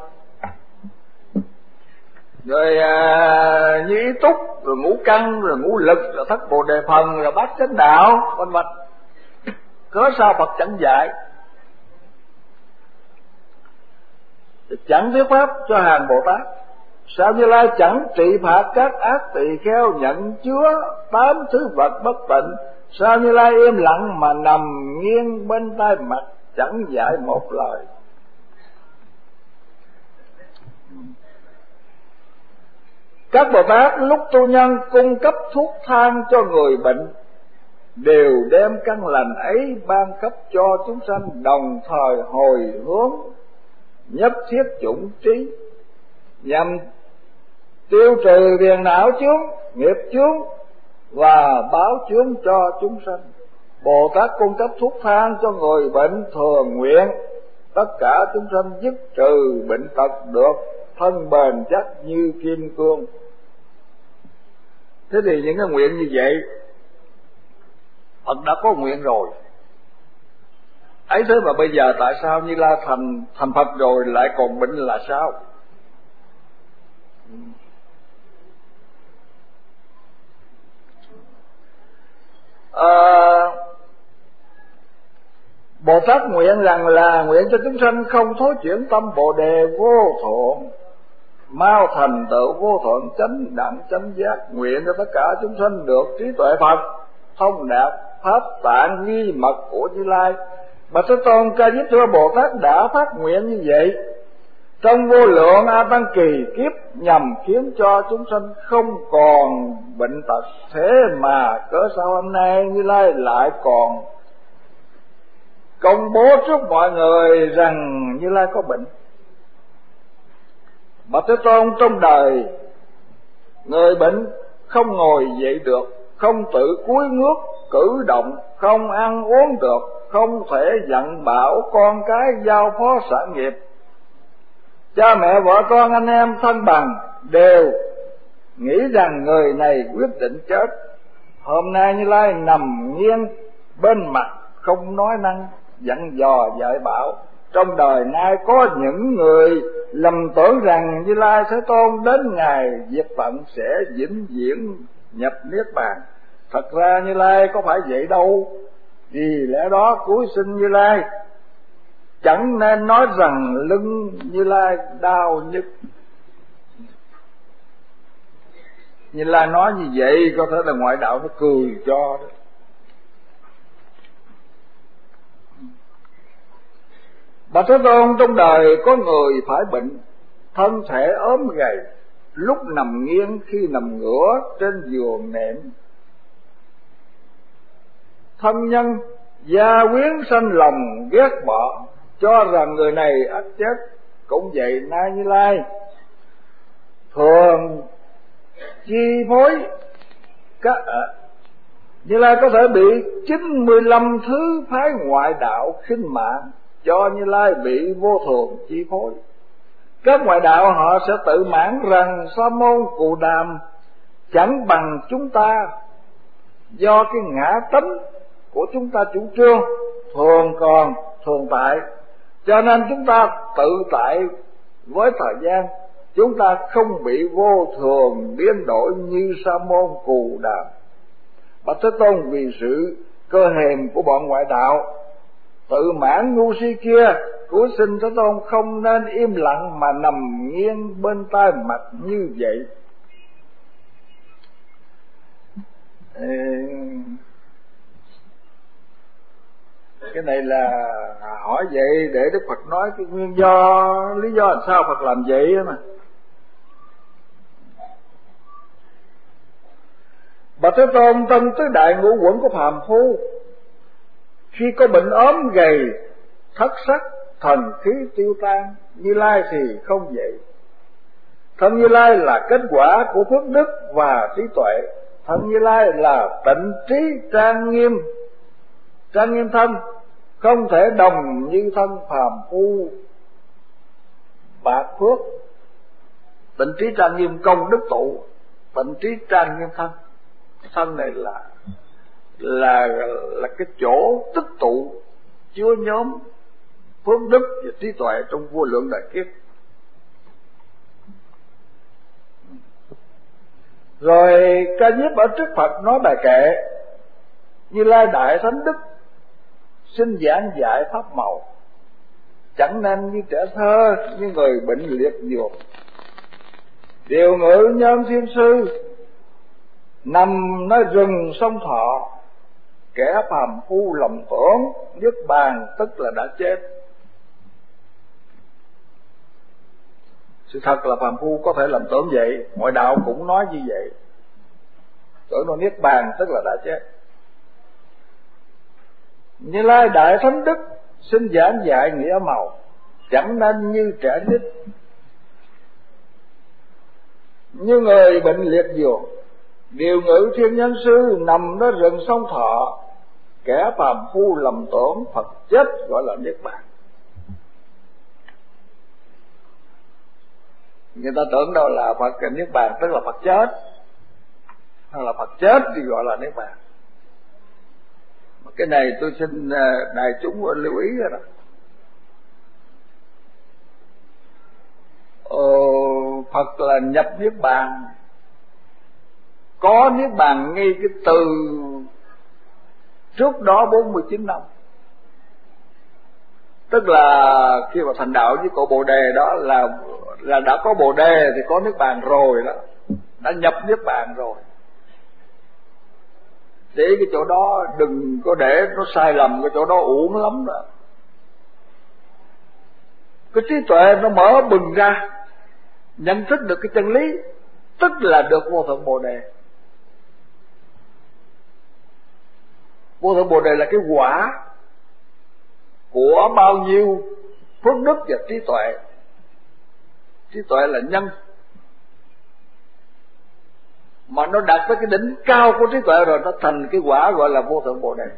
B: rồi như ý túc, rồi ngũ căn, rồi ngũ lực, rồi thất bồ đề phần, rồi bát chánh đạo, vân vân. Cớ sao Phật chẳng dạy? Chẳng thuyết pháp cho hàng Bồ Tát. Sao Như Lai chẳng trị phạt các ác tỳ kheo nhận chứa 8 thứ vật bất tịnh? Sao Như Lai im lặng mà nằm nghiêng bên tai mặt chẳng dạy một lời? Các Bồ Tát lúc tu nhân cung cấp thuốc thang cho người bệnh, đều đem căn lành ấy ban cấp cho chúng sanh, đồng thời hồi hướng nhất thiết chủng trí. nhằm tiêu trừ phiền não chướng, nghiệp chướng và báo chướng cho chúng sanh. Bồ Tát cung cấp thuốc thang cho người bệnh thường nguyện tất cả chúng sanh dứt trừ bệnh tật, được thân bền chắc như kim cương. Thế thì những cái nguyện như vậy Phật đã có nguyện rồi. Ấy thế mà bây giờ tại sao Như Lai thành Phật rồi lại còn bệnh là sao? Bồ Tát nguyện rằng là nguyện cho chúng sanh không thối chuyển tâm Bồ Đề vô thượng, mau thành tựu vô thượng chánh đẳng chánh giác. Nguyện cho tất cả chúng sanh được trí tuệ Phật, thông đạt pháp tạng nghi mật của Như Lai. Bạch Thế Tôn, Ca Diếp Thưa Bồ Tát đã phát nguyện như vậy trong vô lượng A Tăng kỳ kiếp, nhằm khiến cho chúng sanh không còn bệnh tật. Thế mà cớ sao hôm nay Như Lai lại còn công bố trước mọi người rằng Như Lai có bệnh? Bạch Thế Tôn, trong đời người bệnh không ngồi dậy được, không tự cúi ngước cử động, không ăn uống được, không thể dặn bảo con cái giao phó sản nghiệp. Cha mẹ vợ con anh em thân bằng đều nghĩ rằng người này quyết định chết. Hôm nay Như Lai nằm nghiêng bên mặt, không nói năng dặn dò dạy bảo. Trong đời nay có những người lầm tưởng rằng Như Lai Thế Tôn đến ngày diệt phận sẽ vĩnh viễn nhập niết bàn. Thật ra Như Lai có phải vậy đâu. Vì lẽ đó cuối sinh Như Lai chẳng nên nói rằng lưng Như Lai đau nhức. Như Lai nói như vậy có thể là ngoại đạo nó cười cho đó. Bạch Thế Tôn, trong đời có người phải bệnh, thân thể ốm gầy, lúc nằm nghiêng khi nằm ngửa trên giường nệm. Thân nhân gia quyến sanh lòng ghét bỏ, cho rằng người này ắt chết. Cũng vậy, nay Như Lai thường chi phối Như Lai có thể bị 95 thứ phái ngoại đạo khinh mạng, cho Như Lai bị vô thường chi phối. Các ngoại đạo họ sẽ tự mãn rằng Sa môn Cù Đàm chẳng bằng chúng ta, do cái ngã tánh của chúng ta chủ trương thường tại, cho nên chúng ta tự tại với thời gian. Chúng ta không bị vô thường biến đổi như Sa môn Cù Đàm. Bạch Thế Tôn, vì sự cơ hèn của bọn ngoại đạo tự mãn ngu si kia, cuối sinh Thế Tôn không nên im lặng mà nằm nghiêng bên tai mặt như vậy. Cái này là hỏi vậy để Đức Phật nói cái nguyên do, lý do làm sao Phật làm vậy mà. Bạch Thế Tôn, trong tứ đại ngũ uẩn của phàm phu, khi có bệnh ốm gầy, thất sắc, thần khí tiêu tan, Như Lai thì không vậy. Thân Như Lai là kết quả của phước đức và trí tuệ. Thân Như Lai là tịnh trí trang nghiêm thân, không thể đồng như thân phàm phu bạc phước. Tịnh trí trang nghiêm công đức tụ, tịnh trí trang nghiêm thân. Thân này là cái chỗ tích tụ chứa nhóm phước đức và trí tuệ trong vô lượng đại kiếp. Rồi Ca Diếp ở trước Phật nói bài kệ: Như Lai đại thánh đức xin giảng dạy pháp màu, chẳng nên như trẻ thơ, như người bệnh liệt giường. Điều ngự nhân thiên sư nằm nơi rừng sông Thọ, kẻ phàm phu lầm tưởng niết bàn tức là đã chết. Sự thật là phàm phu có thể lầm tưởng vậy, ngoại đạo cũng nói như vậy, tưởng nó niết bàn tức là đã chết. Như Lai đại thánh đức xin giảng dạy nghĩa màu, chẳng nên như trẻ nít. như người bệnh liệt giường, điều ngữ thiên nhân sư nằm đó rừng sông Thọ, kẻ phàm phu lầm tưởng Phật chết gọi là niết bàn. Người ta tưởng đâu là Phật niết bàn tức là Phật chết, hay là Phật chết thì gọi là niết bàn. Cái này tôi xin đại chúng lưu ý rồi đó. Phật là nhập niết bàn, có niết bàn ngay cái từ trước đó 49 năm. Tức là khi mà thành đạo với cội Bồ Đề đó là đã có Bồ Đề thì có niết bàn rồi đó, đã nhập niết bàn rồi. Để cái chỗ đó đừng có để nó sai lầm, cái chỗ đó uổng lắm đó. Cái trí tuệ nó mở bừng ra, nhận thức được cái chân lý, tức là được vô thượng Bồ Đề. Vô thượng Bồ Đề là cái quả của bao nhiêu phước đức và trí tuệ. Trí tuệ là nhân, mà nó đạt tới cái đỉnh cao của trí tuệ rồi, nó thành cái quả gọi là vô thượng Bồ Đề.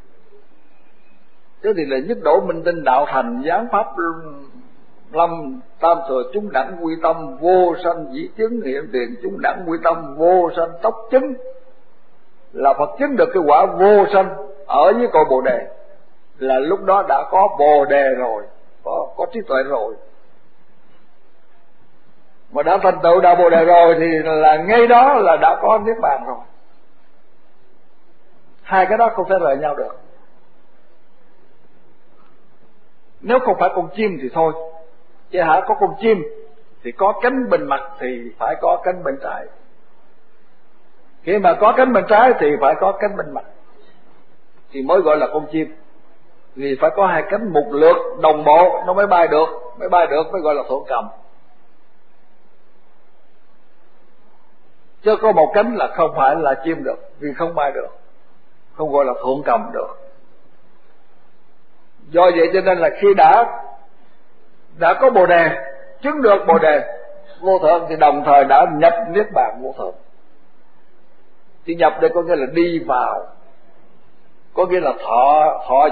B: Thế thì là nhất độ minh tinh đạo thành, giáng pháp lâm tam thừa chúng đẳng quy tâm, vô sanh dĩ chứng hiện tiền chúng đẳng quy tâm, vô sanh tốc chứng. Là Phật chứng được cái quả vô sanh ở với cội Bồ Đề, là lúc đó đã có Bồ Đề rồi, có trí tuệ rồi. Mà đã thành tựu đạo Bồ Đề rồi thì là ngay đó là đã có niết bàn rồi. Hai cái đó không thể rời nhau được. Nếu không phải con chim thì thôi, chứ hả có con chim thì có cánh bên mặt thì phải có cánh bên trái. Khi mà có cánh bên trái thì phải có cánh bên mặt thì mới gọi là con chim. Vì phải có hai cánh một lượt đồng bộ nó mới bay được, mới gọi là thượng cầm. Chứ có một cánh là không phải là chim được, vì không bay được, không gọi là thượng cầm được. Do vậy cho nên là khi đã có Bồ Đề, chứng được Bồ Đề vô thượng thì đồng thời đã nhập niết bàn vô thượng. Thì nhập đây có nghĩa là đi vào, có nghĩa là thọ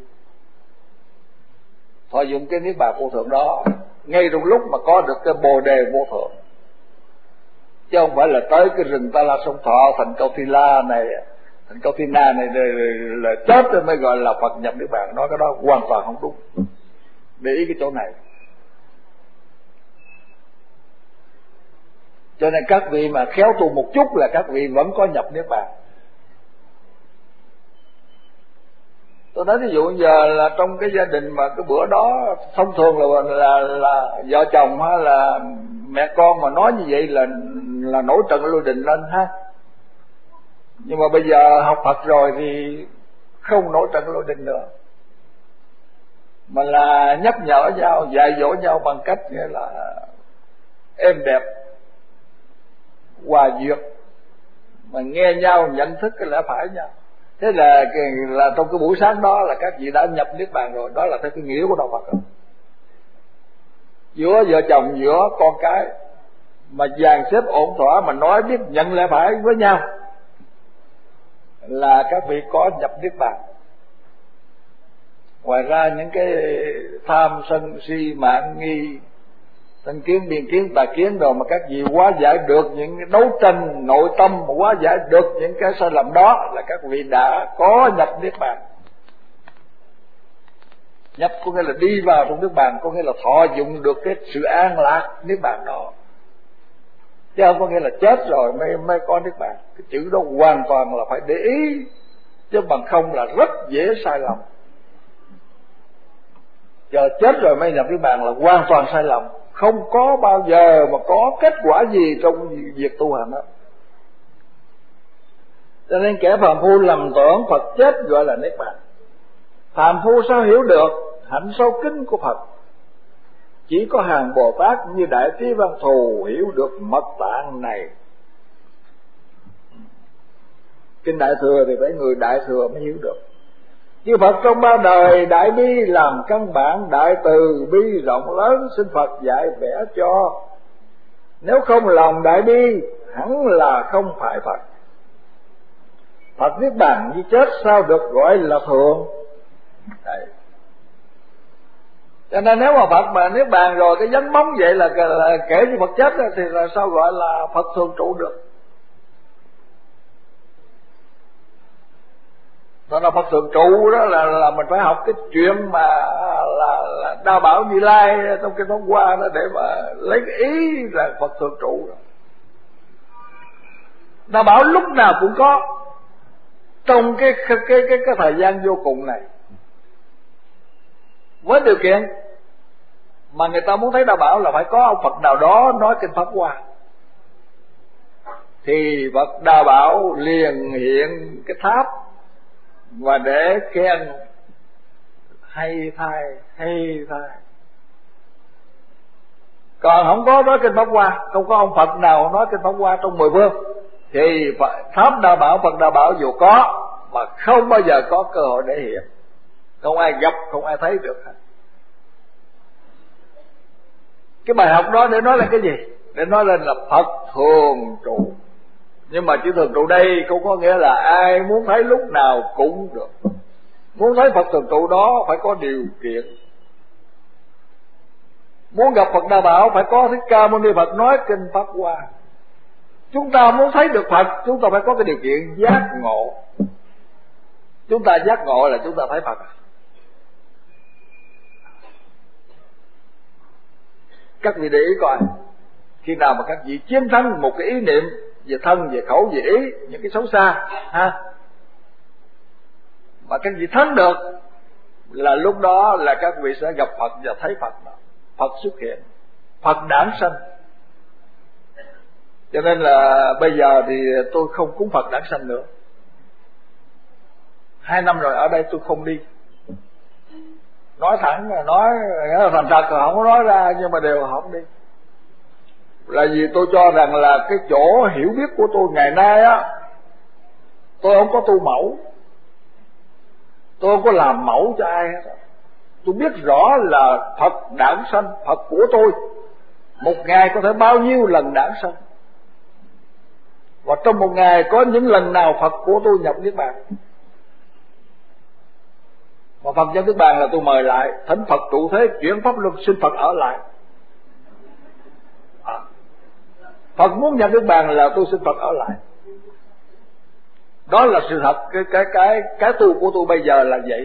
B: dụng cái niết bàn vô thượng đó ngay trong lúc mà có được cái Bồ Đề vô thượng. Chứ không phải là tới cái rừng Ta La Sông Thọ thành Câu Thi La này, thành Câu Thi Na này là chết rồi mới gọi là Phật nhập niết bàn. Nói cái đó hoàn toàn không đúng. Để ý cái chỗ này. Cho nên các vị mà khéo tu một chút là các vị vẫn có nhập niết bàn. Tôi nói ví dụ giờ là trong cái gia đình mà cái bữa đó thông thường là vợ chồng hay là mẹ con mà nói như vậy là nổi trận lôi đình lên ha. Nhưng mà bây giờ học Phật rồi thì không nổi trận lôi đình nữa, mà là nhắc nhở nhau, dạy dỗ nhau bằng cách nghĩa là êm đẹp, hòa duyệt, mà nghe nhau nhận thức cái lẽ phải nhau. Thế là trong cái buổi sáng đó là các vị đã nhập niết bàn rồi. Đó là theo cái nghĩa của đạo Phật đó. Giữa vợ chồng, giữa con cái mà dàn xếp ổn thỏa, mà nói biết nhận lẽ phải với nhau là các vị có nhập niết bàn. Ngoài ra những cái tham sân si mạn nghi, thân kiến biên kiến tà kiến rồi mà các vị hóa giải được những cái đấu tranh nội tâm, mà hóa giải được những cái sai lầm đó là các vị đã có nhập niết bàn. Nhập có nghĩa là đi vào trong niết bàn, có nghĩa là thọ dụng được cái sự an lạc niết bàn đó, chứ không có nghĩa là chết rồi mới có niết bàn. Cái chữ đó hoàn toàn là phải để ý, chứ bằng không là rất dễ sai lầm. Chờ chết rồi mới nhập niết bàn là hoàn toàn sai lầm, không có bao giờ mà có kết quả gì trong việc tu hành đó. Cho nên kẻ phàm phu lầm tưởng Phật chết gọi là niết bàn. Phàm phu sao hiểu được hạnh sâu kín của Phật? Chỉ có hàng Bồ Tát như Đại Trí Văn Thù hiểu được mật tạng này. Kinh Đại Thừa thì phải người Đại Thừa mới hiểu được. Chư Phật trong ba đời đại bi làm căn bản, đại từ bi rộng lớn xin Phật dạy vẽ cho. Nếu không lòng đại bi, hẳn là không phải Phật. Phật niết bàn như chết sao được gọi là thượng. Đấy. Cho nên nếu mà Phật mà niết bàn rồi cái dấn bóng vậy là kể như Phật chết thì là sao gọi là Phật thường trụ được. Đó là Phật thường trụ đó là mình phải học cái chuyện mà là Đa Bảo Như Lai trong cái hôm qua đó để mà lấy cái ý là Phật thường trụ đó. Đa Bảo lúc nào cũng có trong cái thời gian vô cùng này, với điều kiện mà người ta muốn thấy Đa Bảo là phải có ông Phật nào đó nói kinh Pháp Hoa, thì Phật Đa Bảo liền hiện cái tháp và để khen hay thay. Còn không có nói kinh Pháp Hoa, không có ông Phật nào nói kinh Pháp Hoa trong 10 phương, thì tháp Đa Bảo, Phật Đa Bảo dù có mà không bao giờ có cơ hội để hiện, không ai gặp, không ai thấy được. Cái bài học đó để nói là cái gì? Để nói lên là Phật thường trụ. Nhưng mà chữ thường trụ đây không có nghĩa là ai muốn thấy lúc nào cũng được. Muốn thấy Phật thường trụ đó phải có điều kiện. Muốn gặp Phật Đa Bảo phải có Thích Ca Mâu Ni Phật nói kinh Pháp Hoa. Chúng ta muốn thấy được Phật, chúng ta phải có cái điều kiện giác ngộ. Chúng ta giác ngộ là chúng ta thấy Phật. Các vị để ý coi, khi nào mà các vị chiến thắng một cái ý niệm về thân, về khẩu, về ý, những cái xấu xa ha, mà các vị thắng được, là lúc đó là các vị sẽ gặp Phật và thấy Phật đó. Phật xuất hiện, Phật đản sanh. Cho nên là bây giờ thì tôi không cúng Phật đản sanh nữa. 2 năm rồi ở đây tôi không đi. Nói thẳng là nói thành thật là không có nói ra, nhưng mà đều không đi. Là vì tôi cho rằng là cái chỗ hiểu biết của tôi ngày nay á, tôi không có tu mẫu, tôi không có làm mẫu cho ai hết. Tôi biết rõ là Phật đản sanh, Phật của tôi một ngày có thể bao nhiêu lần đản sanh, và trong một ngày có những lần nào Phật của tôi nhập niết bàn. Mà Phật nhập niết bàn là tôi mời lại, thỉnh Phật trụ thế, chuyển pháp luân, xin Phật ở lại. Phật muốn nhập niết bàn là tôi xin Phật ở lại. Đó là sự thật. Cái tu của tôi bây giờ là vậy.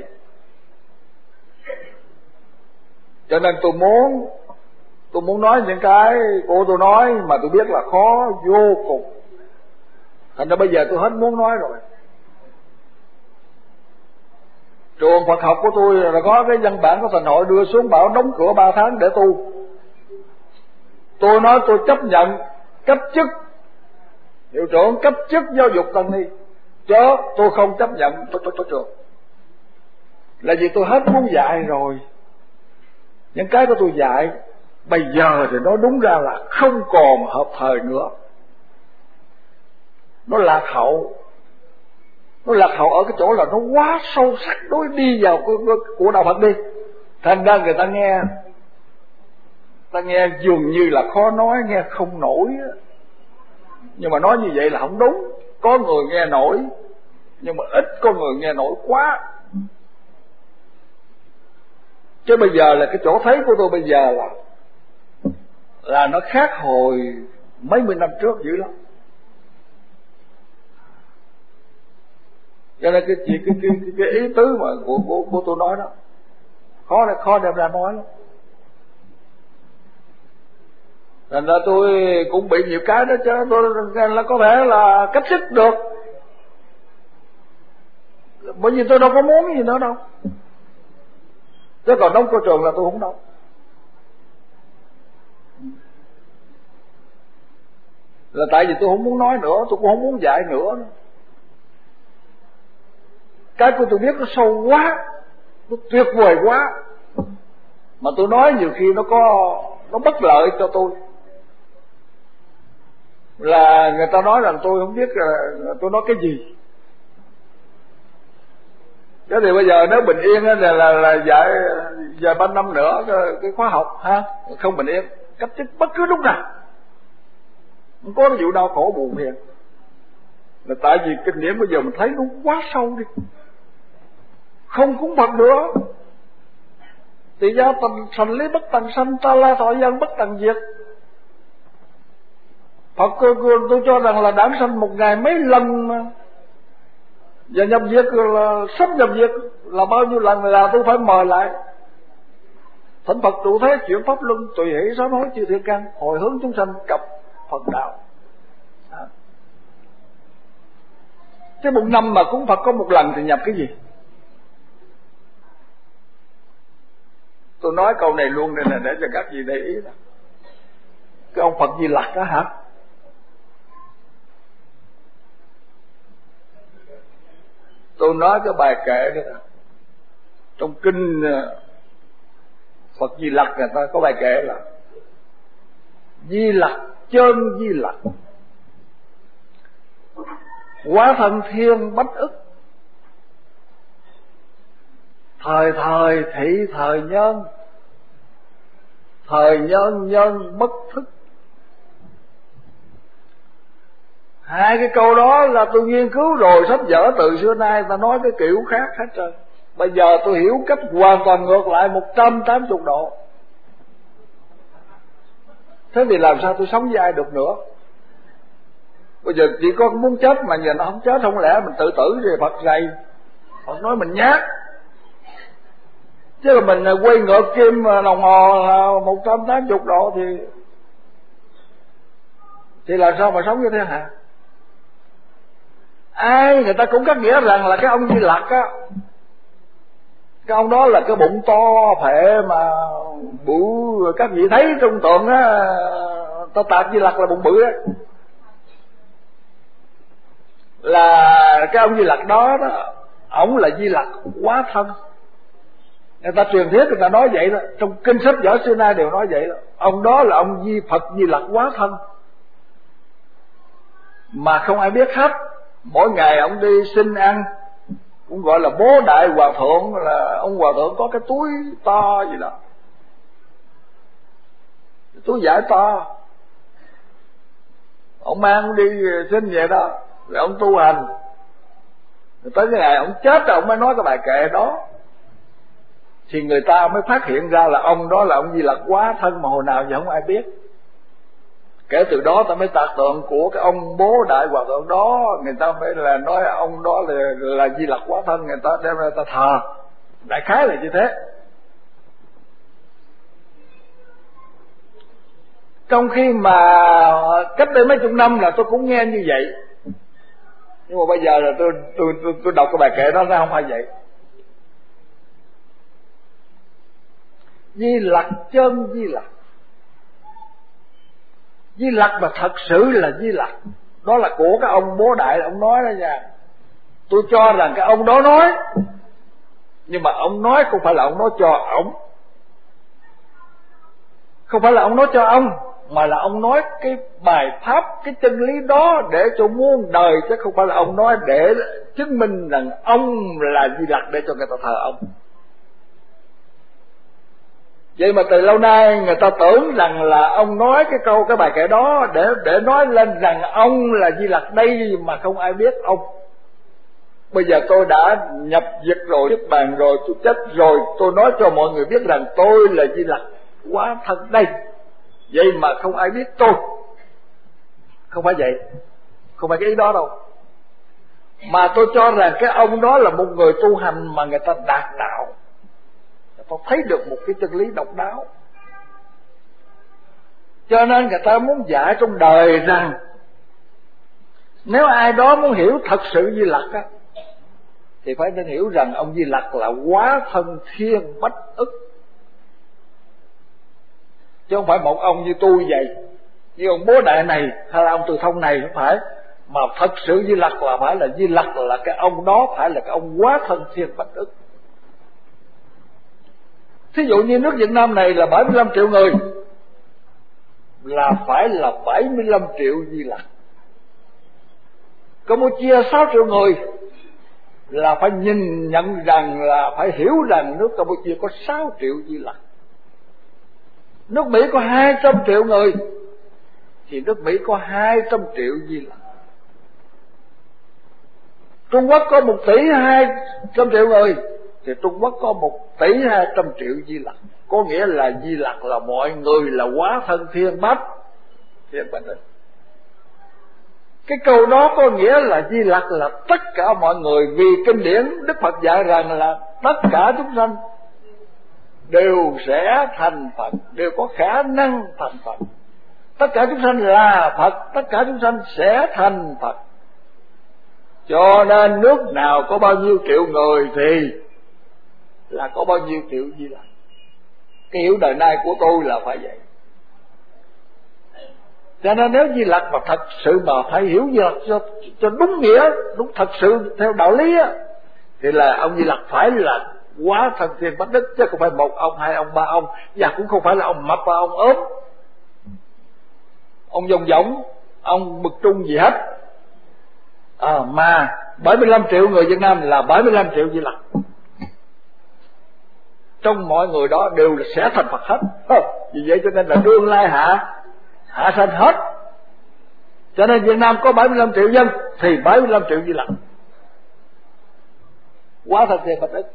B: Cho nên tôi muốn nói những cái của tôi nói mà tôi biết là khó vô cùng. Thành ra bây giờ tôi hết muốn nói rồi. Trường Phật học của tôi là có cái văn bản của Thành hội đưa xuống bảo đóng cửa 3 tháng để tu. Tôi nói tôi chấp nhận cấp chức hiệu trưởng, cấp chức giáo dục tăng ni, chứ tôi không chấp nhận tôi trường. Là vì tôi hết muốn dạy rồi. Những cái của tôi dạy bây giờ thì nó đúng ra là không còn hợp thời nữa. Nó lạc hậu. Nó lạc hậu ở cái chỗ là nó quá sâu sắc đối đi vào của đạo Phật đi. Thành ra người ta nghe dường như là khó nói, nghe không nổi. Nhưng mà nói như vậy là không đúng. Có người nghe nổi, nhưng mà ít có người nghe nổi quá. Chứ bây giờ là cái chỗ thấy của tôi bây giờ là nó khác hồi mấy mươi năm trước dữ lắm. Cho nên cái ý tứ mà của tôi nói đó khó đem ra nói lắm. Thành ra tôi cũng bị nhiều cái đó, chứ tôi là có thể là cách chức được, bởi vì tôi đâu có muốn gì nữa đâu. Chứ còn đóng cửa trường là tôi không đóng. Là tại vì tôi không muốn nói nữa, tôi cũng không muốn dạy nữa. Cái của tôi biết nó sâu quá, nó tuyệt vời quá, mà tôi nói nhiều khi nó bất lợi cho tôi. Là người ta nói rằng tôi không biết là tôi nói cái gì. Thế thì bây giờ nếu bình yên là dạy vài ba năm nữa cái khóa học ha, không bình yên, cấp chức bất cứ lúc nào. Không có cái vụ đau khổ buồn phiền, là tại vì kinh điển bây giờ mình thấy nó quá sâu đi, không cúng Phật nữa. Thì do thành lý bất tận sanh, ta la thọ dân bất tận diệt. Phật tôi cho rằng là đản sanh một ngày mấy lần mà, và nhập diệt là sắp nhập diệt là bao nhiêu lần là tôi phải mời lại. Thỉnh Phật trụ thế chuyển pháp luân, tùy hỷ sám hối chư thiện căn, hồi hướng chúng sanh cập Phật đạo. Thế một năm mà cúng Phật có một lần thì nhập cái gì? Tôi nói câu này luôn đây là để cho các vị để ý đó. Cái ông Phật Di Lặc đó hả? Tôi nói cái bài kệ đó, trong kinh Phật Di Lặc người ta có bài kệ là Di Lặc chân Di Lặc, hóa thân thiên bách ức, thời thời thị thời nhân, thời nhân nhân bất thức. Hai cái câu đó là tôi nghiên cứu rồi, sách vở từ xưa nay ta nói cái kiểu khác hết trơn. Bây giờ tôi hiểu cách hoàn toàn ngược lại 180 độ. Thế thì làm sao tôi sống với ai được nữa? Bây giờ chỉ có muốn chết mà giờ nó không chết, không lẽ mình tự tử rồi Phật rầy, Phật nói mình nhát. Chứ là mình quay ngược kim đồng hồ 180 độ thì làm sao mà sống như thế hả? Ai người ta cũng có nghĩa rằng là cái ông Di Lặc á, cái ông đó là cái bụng to phệ mà bự, các vị thấy trong tượng á, ta tạc Di Lặc là bụng bự á, là cái ông Di Lặc đó đó, ổng là Di Lặc hóa thân. Người ta truyền thuyết người ta nói vậy đó, trong kinh sách vở xưa nay đều nói vậy đó. Ông đó là ông Phật Di Lặc hóa thân, mà không ai biết hết. Mỗi ngày ông đi xin ăn, cũng gọi là bố đại hòa thượng, là ông hòa thượng có cái túi to gì đó, túi vải to, ông mang đi xin vậy đó, rồi ông tu hành. Rồi tới cái ngày ông chết rồi ông mới nói cái bài kệ đó, thì người ta mới phát hiện ra là ông đó là ông Di Lặc hóa thân, mà hồi nào giờ không ai biết. Kể từ đó ta mới tạc tượng của cái ông bố đại hòa thượng đó, người ta mới là nói ông đó là Di Lặc hóa thân, người ta đem ra ta thờ. Đại khái là như thế. Trong khi mà cách đây mấy chục năm là tôi cũng nghe như vậy, nhưng mà bây giờ là tôi đọc cái bài kệ đó ra không phải vậy. Di Lặc chân Di Lặc, Di Lặc mà thật sự là Di Lặc, đó là của cái ông bố đại ông nói đó nha. Tôi cho rằng cái ông đó nói, nhưng mà ông nói không phải là ông nói cho ổng, không phải là ông nói cho ông, mà là ông nói cái bài pháp, cái chân lý đó để cho muôn đời, chứ không phải là ông nói để chứng minh rằng ông là Di Lặc để cho người ta thờ ông. Vậy mà từ lâu nay người ta tưởng rằng là ông nói cái bài kệ đó để nói lên rằng ông là Di Lặc đây, mà không ai biết ông. Bây giờ tôi đã nhập diệt rồi, Niết Bàn rồi, tôi chết rồi, tôi nói cho mọi người biết rằng tôi là Di Lặc hóa thân đây. Vậy mà không ai biết tôi. Không phải vậy, không phải cái ý đó đâu. Mà tôi cho rằng cái ông đó là một người tu hành mà người ta đạt đạo, tôi thấy được một cái chân lý độc đáo, cho nên người ta muốn dạy trong đời rằng nếu ai đó muốn hiểu thật sự Di Lặc á, thì phải nên hiểu rằng ông Di Lặc là hóa thân thiên bách ức, chứ không phải một ông như tôi vậy, như ông bố đại này hay là ông Từ Thông này, không phải. Mà thật sự Di Lặc là phải là Di Lặc là cái ông đó, phải là cái ông hóa thân thiên bách ức. Thí dụ như nước Việt Nam này là 75 triệu người, là phải là 75 triệu Di Lặc. Campuchia 6 triệu người, là phải nhìn nhận rằng, là phải hiểu rằng nước Campuchia có 6 triệu Di Lặc. Nước Mỹ có 200 triệu người, thì nước Mỹ có 200 triệu Di Lặc. Trung Quốc có 1 tỷ 200 triệu người, thì Trung Quốc có 1 tỷ 200 triệu Di Lặc. Có nghĩa là Di Lặc là mọi người là hóa thân thiên bách thiên bách định. Cái câu đó có nghĩa là Di Lặc là tất cả mọi người, vì kinh điển Đức Phật dạy rằng là tất cả chúng sanh đều sẽ thành Phật, đều có khả năng thành Phật. Tất cả chúng sanh là Phật, tất cả chúng sanh sẽ thành Phật. Cho nên nước nào có bao nhiêu triệu người thì là có bao nhiêu triệu Di Lặc. Cái hiểu đời nay của tôi là phải vậy. Cho nên nếu Di Lặc mà thật sự mà phải hiểu Di Lặc cho đúng nghĩa, đúng thật sự theo đạo lý á, thì là ông Di Lặc phải là hóa thân thiên bách đức, chứ không phải 1 ông, 2 ông, 3 ông, và cũng không phải là ông mập và ông ốm, ông dòng dỗng, ông bực trung gì hết. Mà 75 triệu người Việt Nam là 75 triệu Di Lặc. Trong mọi người đó đều sẽ thành Phật hết. Vì vậy cho nên là đương lai hạ sanh hết. Cho nên Việt Nam có 75 triệu dân thì 75 triệu Di Lặc, quá thành thiên bách đức.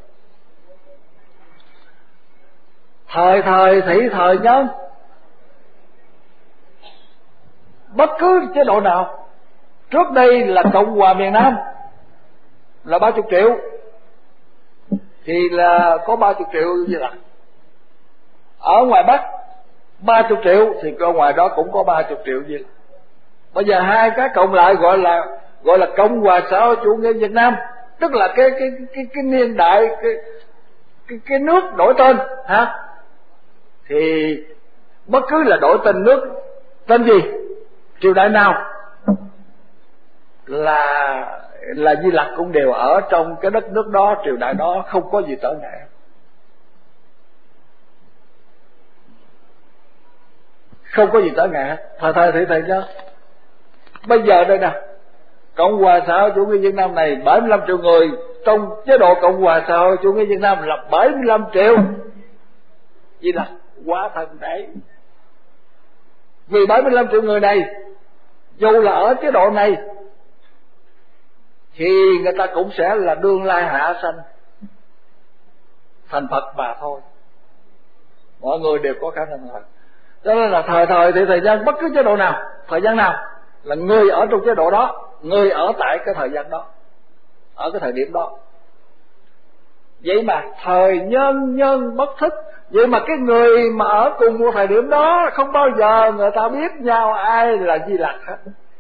B: Thời thị thời nhân, bất cứ chế độ nào. Trước đây là Cộng hòa miền Nam là 30 triệu, thì là có 30 triệu Di Lặc. Ở ngoài Bắc 30 triệu thì ở ngoài đó cũng có 30 triệu Di Lặc. Bây giờ hai cái cộng lại gọi là Cộng hòa xã hội chủ nghĩa Việt Nam, tức là cái niên đại cái nước đổi tên ha. Thì bất cứ là đổi tên nước tên gì, triều đại nào, là Di Lặc cũng đều ở trong cái đất nước đó, triều đại đó, không có gì trở ngại. Không có gì trở ngại. Thời thị thầy nhớ. Bây giờ đây nè, Cộng hòa xã hội chủ nghĩa Việt Nam này 75 triệu người, trong chế độ Cộng hòa xã hội chủ nghĩa Việt Nam là 75 triệu Di Lặc quá thân đấy. Vì 75 triệu người này, dù là ở chế độ này thì người ta cũng sẽ là đương lai hạ sanh thành Phật mà thôi. Mọi người đều có khả năng thật. Cho nên là thời thì thời gian, bất cứ chế độ nào, thời gian nào, là người ở trong chế độ đó, người ở tại cái thời gian đó, ở cái thời điểm đó. Vậy mà thời nhân bất thức. Vậy mà cái người mà ở cùng một thời điểm đó không bao giờ người ta biết nhau ai là Di Lặc hết.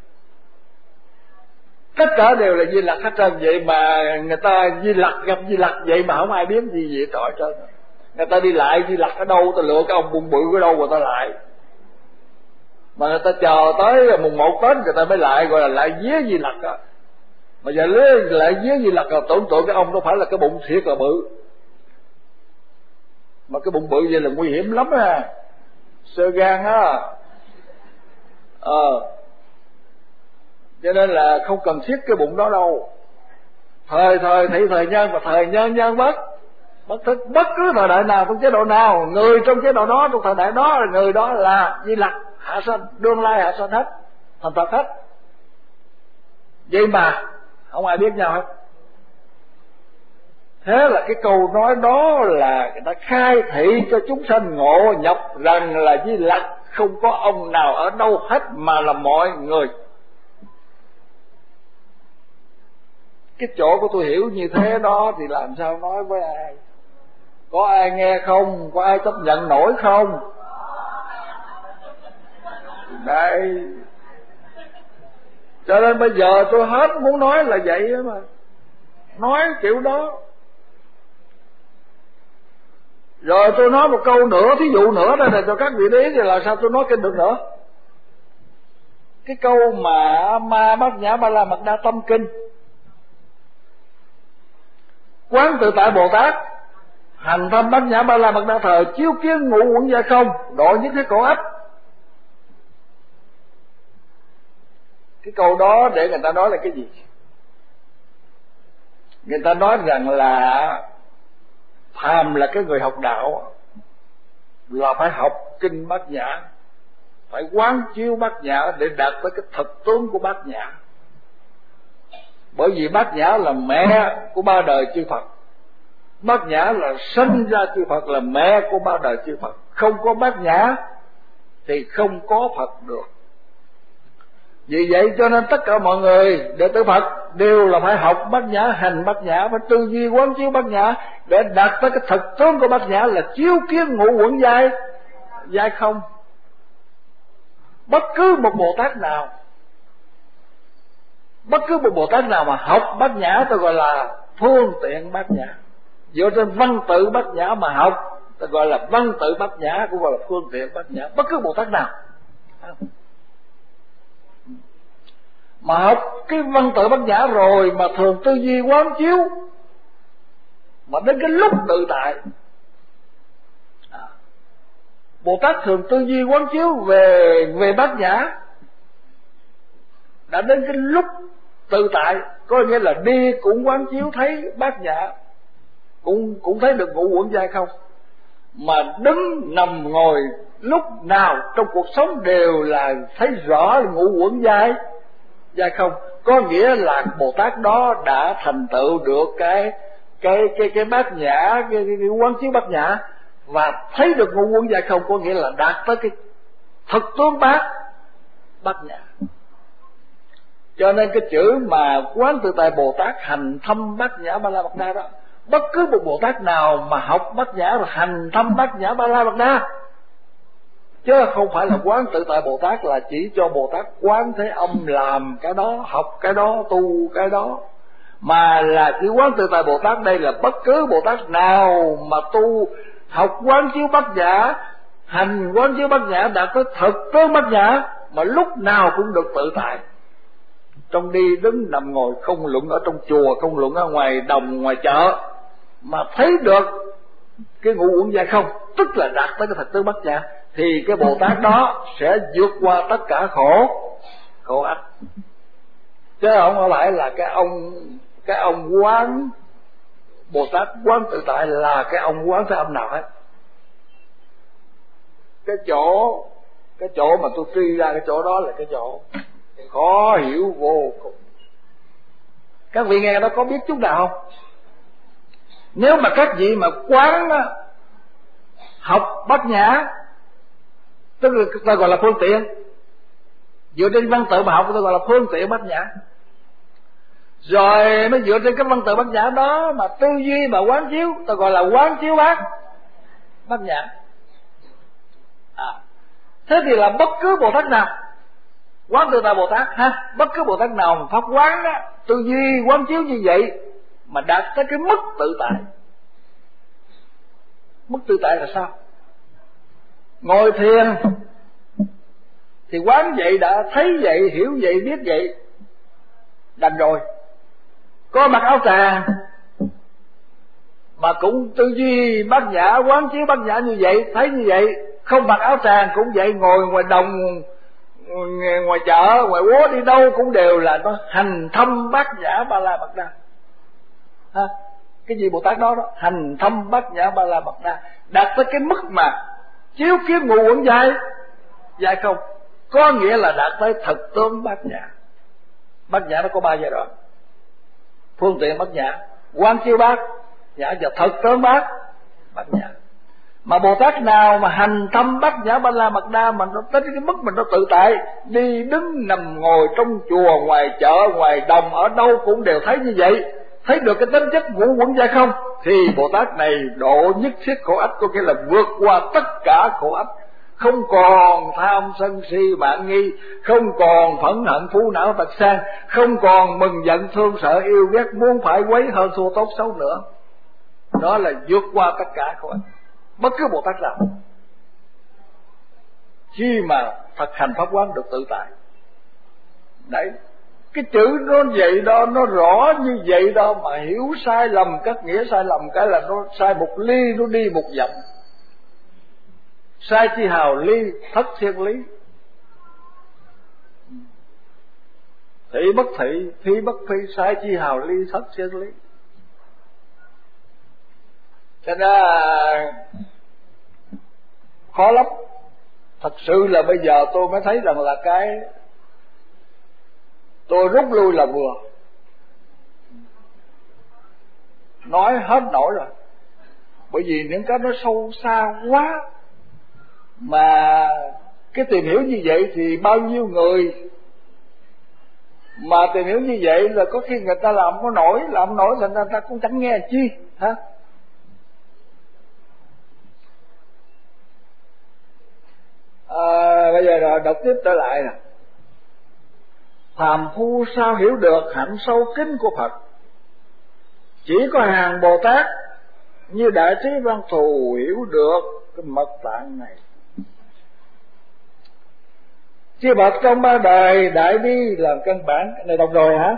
B: Tất cả đều là Di Lặc hết trơn. Vậy mà người ta Di Lặc gặp Di Lặc, vậy mà không ai biết gì vậy trọi trơn. Người ta đi lại Di Lặc ở đâu, ta lựa cái ông bụng bự ở đâu rồi ta lại. Mà người ta chờ tới mùng 1 Tết người ta mới lại, gọi là lại vía Di Lặc á. Mà giờ lại vía Di Lặc là tưởng tượng cái ông đó phải là cái bụng thiệt là bự. Mà cái bụng bự vậy là nguy hiểm lắm á, xơ gan á. Cho nên là không cần thiết cái bụng đó đâu. Thời thị thời nhân và thời nhân bất thức. Bất cứ thời đại nào, trong chế độ nào, người trong chế độ đó, trong thời đại đó, người đó là Di Lặc hạ sanh, đương lai hạ sanh hết, thành Phật hết. Vậy mà không ai biết nhau hết. Thế là cái câu nói đó là người ta khai thị cho chúng sanh ngộ nhập rằng là Di Lặc không có ông nào ở đâu hết, mà là mọi người. Cái chỗ của tôi hiểu như thế đó thì làm sao nói với ai? Có ai nghe không? Có ai chấp nhận nổi không? Đây. Cho nên bây giờ tôi hết muốn nói là vậy đó mà. Nói kiểu đó. Rồi tôi nói một câu nữa, thí dụ nữa đây là cho các vị để ý, thì là sao tôi nói kinh được nữa. Cái câu mà Ma Bát Nhã Ba La Mật Đa Tâm Kinh, Quán Tự Tại Bồ Tát hành thâm Bát Nhã Ba La Mật Đa Thời, chiếu kiến ngũ uẩn gia không, độ những cái cổ ách. Cái câu đó để người ta nói là cái gì? Người ta nói rằng là phàm là cái người học đạo là phải học kinh Bát Nhã phải quán chiếu Bát Nhã để đạt tới cái thực tướng của Bát Nhã. Bởi vì Bát Nhã là mẹ của ba đời chư Phật. Bát Nhã là sinh ra chư Phật, là mẹ của ba đời chư Phật. Không có Bát Nhã thì không có Phật được. Vì vậy cho nên tất cả mọi người đệ tử Phật đều là phải học Bát Nhã, hành Bát Nhã, phải tư duy quán chiếu Bát Nhã để đạt tới cái thực tướng của Bát Nhã là chiếu kiến ngũ uẩn giai không. Bất cứ một Bồ Tát nào, bất cứ một Bồ Tát nào mà học Bát Nhã tôi gọi là phương tiện Bát Nhã. Dựa trên văn tự Bát Nhã mà học tôi gọi là văn tự Bát Nhã, cũng gọi là phương tiện Bát Nhã. Bất cứ Bồ Tát nào mà học cái văn tự Bát Nhã rồi mà thường tư duy quán chiếu, mà đến cái lúc tự tại, Bồ Tát thường tư duy quán chiếu về Bát Nhã, đã đến cái lúc tự tại, có nghĩa là đi cũng quán chiếu thấy Bát Nhã, cũng thấy được ngũ uẩn giai không, mà đứng nằm ngồi lúc nào trong cuộc sống đều là thấy rõ ngũ uẩn giai không. Có nghĩa là Bồ Tát đó đã thành tựu được cái Bát Nhã, cái quán chiếu Bát Nhã, và thấy được ngũ uẩn giai không, có nghĩa là đạt tới cái thực tướng Bát Nhã. Cho nên cái chữ mà quán tự tại Bồ Tát hành thâm Bát Nhã Ba La Mật Đa đó, bất cứ một Bồ Tát nào mà học Bát Nhã rồi hành thâm Bát Nhã Ba La Mật Đa, chứ không phải là quán tự tại Bồ Tát là chỉ cho Bồ Tát quán thế âm làm cái đó, học cái đó, tu cái đó, mà là chữ quán tự tại Bồ Tát đây là bất cứ Bồ Tát nào mà tu học quán chiếu Bát Nhã, hành quán chiếu Bát Nhã đã có thực tướng Bát Nhã, mà lúc nào cũng được tự tại, trong đi đứng nằm ngồi, không luận ở trong chùa, không luận ở ngoài đồng ngoài chợ, mà thấy được cái ngũ uẩn giai không, tức là đạt tới cái thực tướng Bát Nhã, thì cái Bồ Tát đó sẽ vượt qua tất cả khổ ách. Chứ không phải là cái ông quán Bồ Tát quán tự tại là cái ông quán thế âm nào hết. Cái chỗ mà tôi truy ra cái chỗ đó là cái chỗ khó hiểu vô cùng. Các vị nghe đó có biết chút nào không? Nếu mà các vị mà quán đó, học Bát Nhã, tức là ta gọi là phương tiện, dựa trên văn tự mà học ta gọi là phương tiện Bát Nhã, rồi mới dựa trên cái văn tự Bát Nhã đó mà tư duy mà quán chiếu, ta gọi là quán chiếu Bát Nhã. Thế thì là bất cứ Bồ Tát nào quán tự tại Bồ Tát ha, bất cứ Bồ Tát nào mà pháp quán đó, tư duy quán chiếu như vậy mà đạt tới cái mức tự tại. Mức tự tại là sao? Ngồi thiền thì quán vậy, đã thấy vậy, hiểu vậy, biết vậy, đành rồi. Có mặc áo tràng mà cũng tư duy Bát Nhã, quán chiếu Bát Nhã như vậy, thấy như vậy. Không mặc áo tràng cũng vậy, ngồi ngoài đồng, ngoài chợ, ngoài phố, đi đâu cũng đều là nó hành thâm Bát Nhã Ba La Mật Đa ha. Cái gì Bồ Tát đó hành thâm Bát Nhã Ba La Mật Đa, đạt tới cái mức mà chiếu kiến ngũ uẩn giai không, có nghĩa là đạt tới thực tướng Bát Nhã. Bát Nhã nó có 3 giai đoạn: phương tiện Bát Nhã, quán chiếu Bát Nhã và thực tướng Bát Nhã. Mà Bồ Tát nào mà hành thâm Bát Nhã Ba La Mật Đa mà nó tới cái mức mình nó tự tại, đi đứng nằm ngồi trong chùa, ngoài chợ, ngoài đồng, ở đâu cũng đều thấy như vậy, thấy được cái tính chất ngũ uẩn giai không, thì Bồ Tát này độ nhất thiết khổ ách, có nghĩa là vượt qua tất cả khổ ách, không còn tham sân si mạn nghi, không còn phẫn hận phú não tật sang, không còn mừng giận thương sợ yêu ghét muốn phải quấy hơn thua tốt xấu nữa. Đó là vượt qua tất cả khổ ách. Bất cứ Bồ Tát nào khi mà thực hành pháp quán được tự tại. Đấy, cái chữ nó vậy đó, nó rõ như vậy đó, mà hiểu sai lầm, các nghĩa sai lầm cái là nó sai một ly, nó đi một dặm. Sai chi hào ly, thất thiên lý. Thị bất thị, phi bất phi, sai chi hào ly, thất thiên lý. Cho nên khó lắm. Thật sự là bây giờ tôi mới thấy rằng là cái tôi rút lui là vừa. Nói hết nổi rồi. Bởi vì những cái nó sâu xa quá. Mà cái tìm hiểu như vậy thì bao nhiêu người mà tìm hiểu như vậy là có khi người ta làm không nổi thì người ta cũng chẳng nghe chi hả? Bây giờ rồi đọc tiếp trở lại nè. Phàm phu sao hiểu được hạnh sâu kín của Phật? Chỉ có hàng Bồ Tát như Đại Trí Văn Thù hiểu được cái mật tạng này. Chư Phật trong ba đời đại bi làm căn bản. Cái này đọc rồi hả?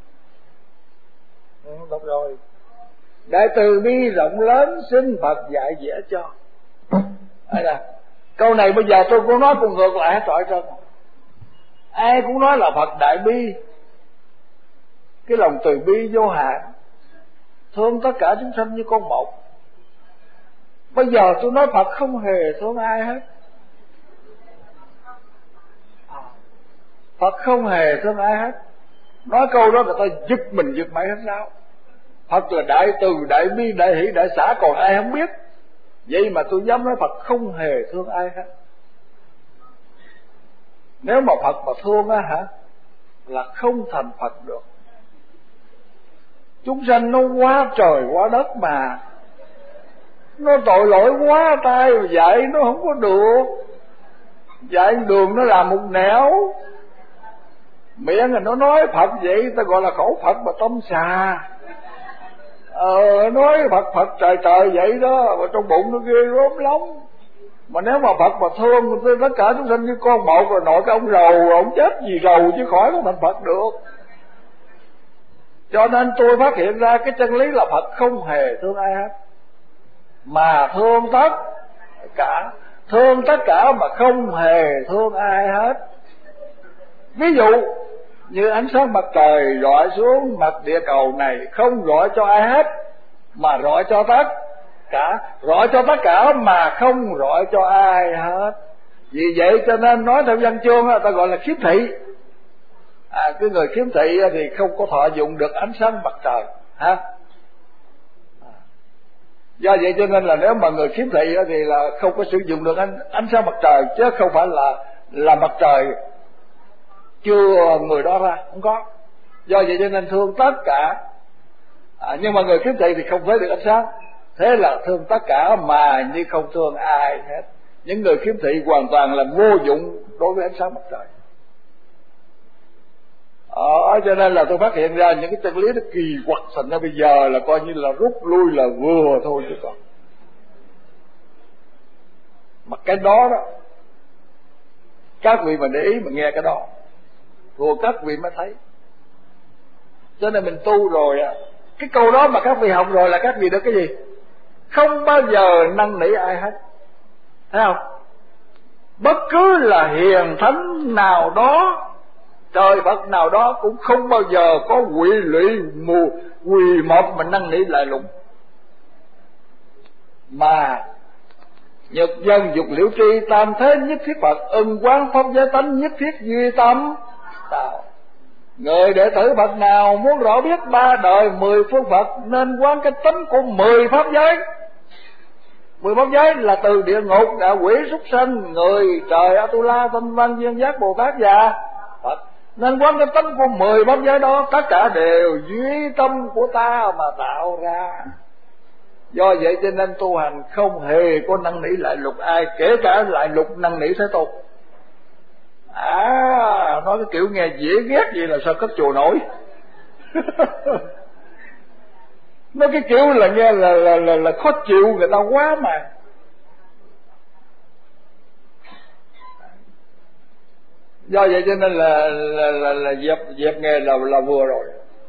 B: Đọc rồi. Đại từ bi rộng lớn xin Phật dạy dễ cho. Đây là câu này bây giờ tôi cũng nói cùng ngược lại trọi trơn. Ai cũng nói là Phật đại bi, cái lòng từ bi vô hạn, thương tất cả chúng sanh như con một. Bây giờ tôi nói Phật không hề thương ai hết. Phật không hề thương ai hết. Nói câu đó người ta giật mình giật mày hết sao? Phật là đại từ, đại bi, đại hỷ, đại xã, còn ai không biết. Vậy mà tôi dám nói Phật không hề thương ai hết. Nếu mà Phật mà thương á hả, là không thành Phật được. Chúng sanh nó quá trời quá đất mà, nó tội lỗi quá tay mà dạy nó không có được. Dạy đường nó làm một nẻo. Miệng là nó nói Phật vậy, ta gọi là khẩu Phật mà tâm xà. Nói Phật trời trời vậy đó, mà trong bụng nó ghê gớm lắm. Mà nếu mà Phật mà thương tất cả chúng sanh như con một, rồi nội cái ông rầu, ông chết gì rầu chứ khỏi có thành Phật được. Cho nên tôi phát hiện ra cái chân lý là Phật không hề thương ai hết, mà thương tất cả mà không hề thương ai hết. Ví dụ như ánh sáng mặt trời rọi xuống mặt địa cầu này không rọi cho ai hết, mà rọi cho tất cả mà không rọi cho ai hết. Vì vậy cho nên nói theo văn chương ta gọi là khiếm thị. Cái người khiếm thị thì không có thọ dụng được ánh sáng mặt trời ha. Do vậy cho nên là nếu mà người khiếm thị thì là không có sử dụng được ánh sáng mặt trời, chứ không phải là mặt trời chưa người đó ra, không có. Do vậy cho nên thương tất cả. Nhưng mà người khiếm thị thì không thấy được ánh sáng, thế là thương tất cả mà như không thương ai hết. Những người khiếm thị hoàn toàn là vô dụng đối với ánh sáng mặt trời. Cho nên là tôi phát hiện ra những cái chân lý nó kỳ quặc, thành ra bây giờ là coi như là rút lui là vừa thôi chứ còn. Mà cái đó các vị mà để ý mà nghe cái đó, rồi các vị mới thấy. Cho nên mình tu rồi cái câu đó mà các vị học rồi là các vị được cái gì? Không bao giờ năn nỉ ai hết. Thấy không? Bất cứ là hiền thánh nào đó, trời Phật nào đó cũng không bao giờ có quỷ lụy quỳ một mà năn nỉ lại lụng. Mà nhật dân dục liễu tri tam thế nhất thiết Phật, ưng quán pháp giới tánh nhất thiết duy tâm tạo. Người đệ tử Phật nào muốn rõ biết ba đời 10 phương Phật nên quán cái tánh của 10 pháp giới. 10 pháp giới là từ địa ngục, ngạ quỷ, súc sanh, người, trời, Atula, Thanh Văn, Duyên Giác, Bồ Tát và Phật. Nên quán cái tánh của 10 pháp giới đó tất cả đều duy tâm của ta mà tạo ra. Do vậy cho nên tu hành không hề có năn nỉ lại lục ai, kể cả lại lục năn nỉ Thế Tôn. Nói cái kiểu nghe dễ ghét vậy là sao cất chùa nổi. Nói cái kiểu là nghe là khó chịu người ta quá mà. Do vậy cho nên là dẹp nghề là vừa rồi.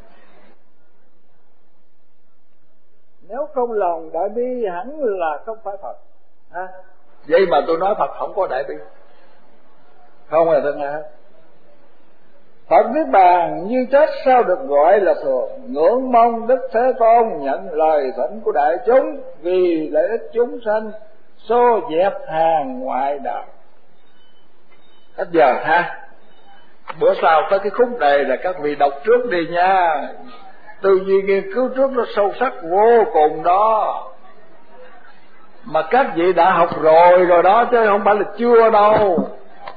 B: Nếu không lòng đại bi hẳn là không phải Phật ha. Vậy mà tôi nói Phật không có đại bi, không là thân ai. Phật Niết Bàn như chết sao được gọi là thường, ngưỡng mong Đức Thế Tôn nhận lời thỉnh của đại chúng vì lợi ích chúng sanh, xô dẹp hàng ngoại đạo. Hết giờ ha. Bữa sau tới cái khúc này là các vị đọc trước đi nha. Tư duy nghiên cứu trước nó sâu sắc vô cùng đó. Mà các vị đã học rồi đó chứ không phải là chưa đâu.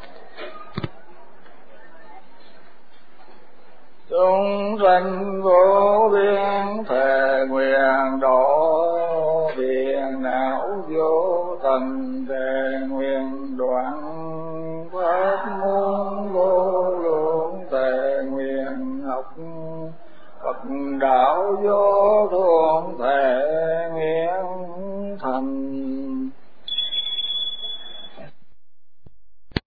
B: Chúng sanh vô biên thề nguyện độ, phiền não vô tận thề nguyện đoạn, pháp môn vô lượng thề nguyện học, Phật đạo vô thượng thề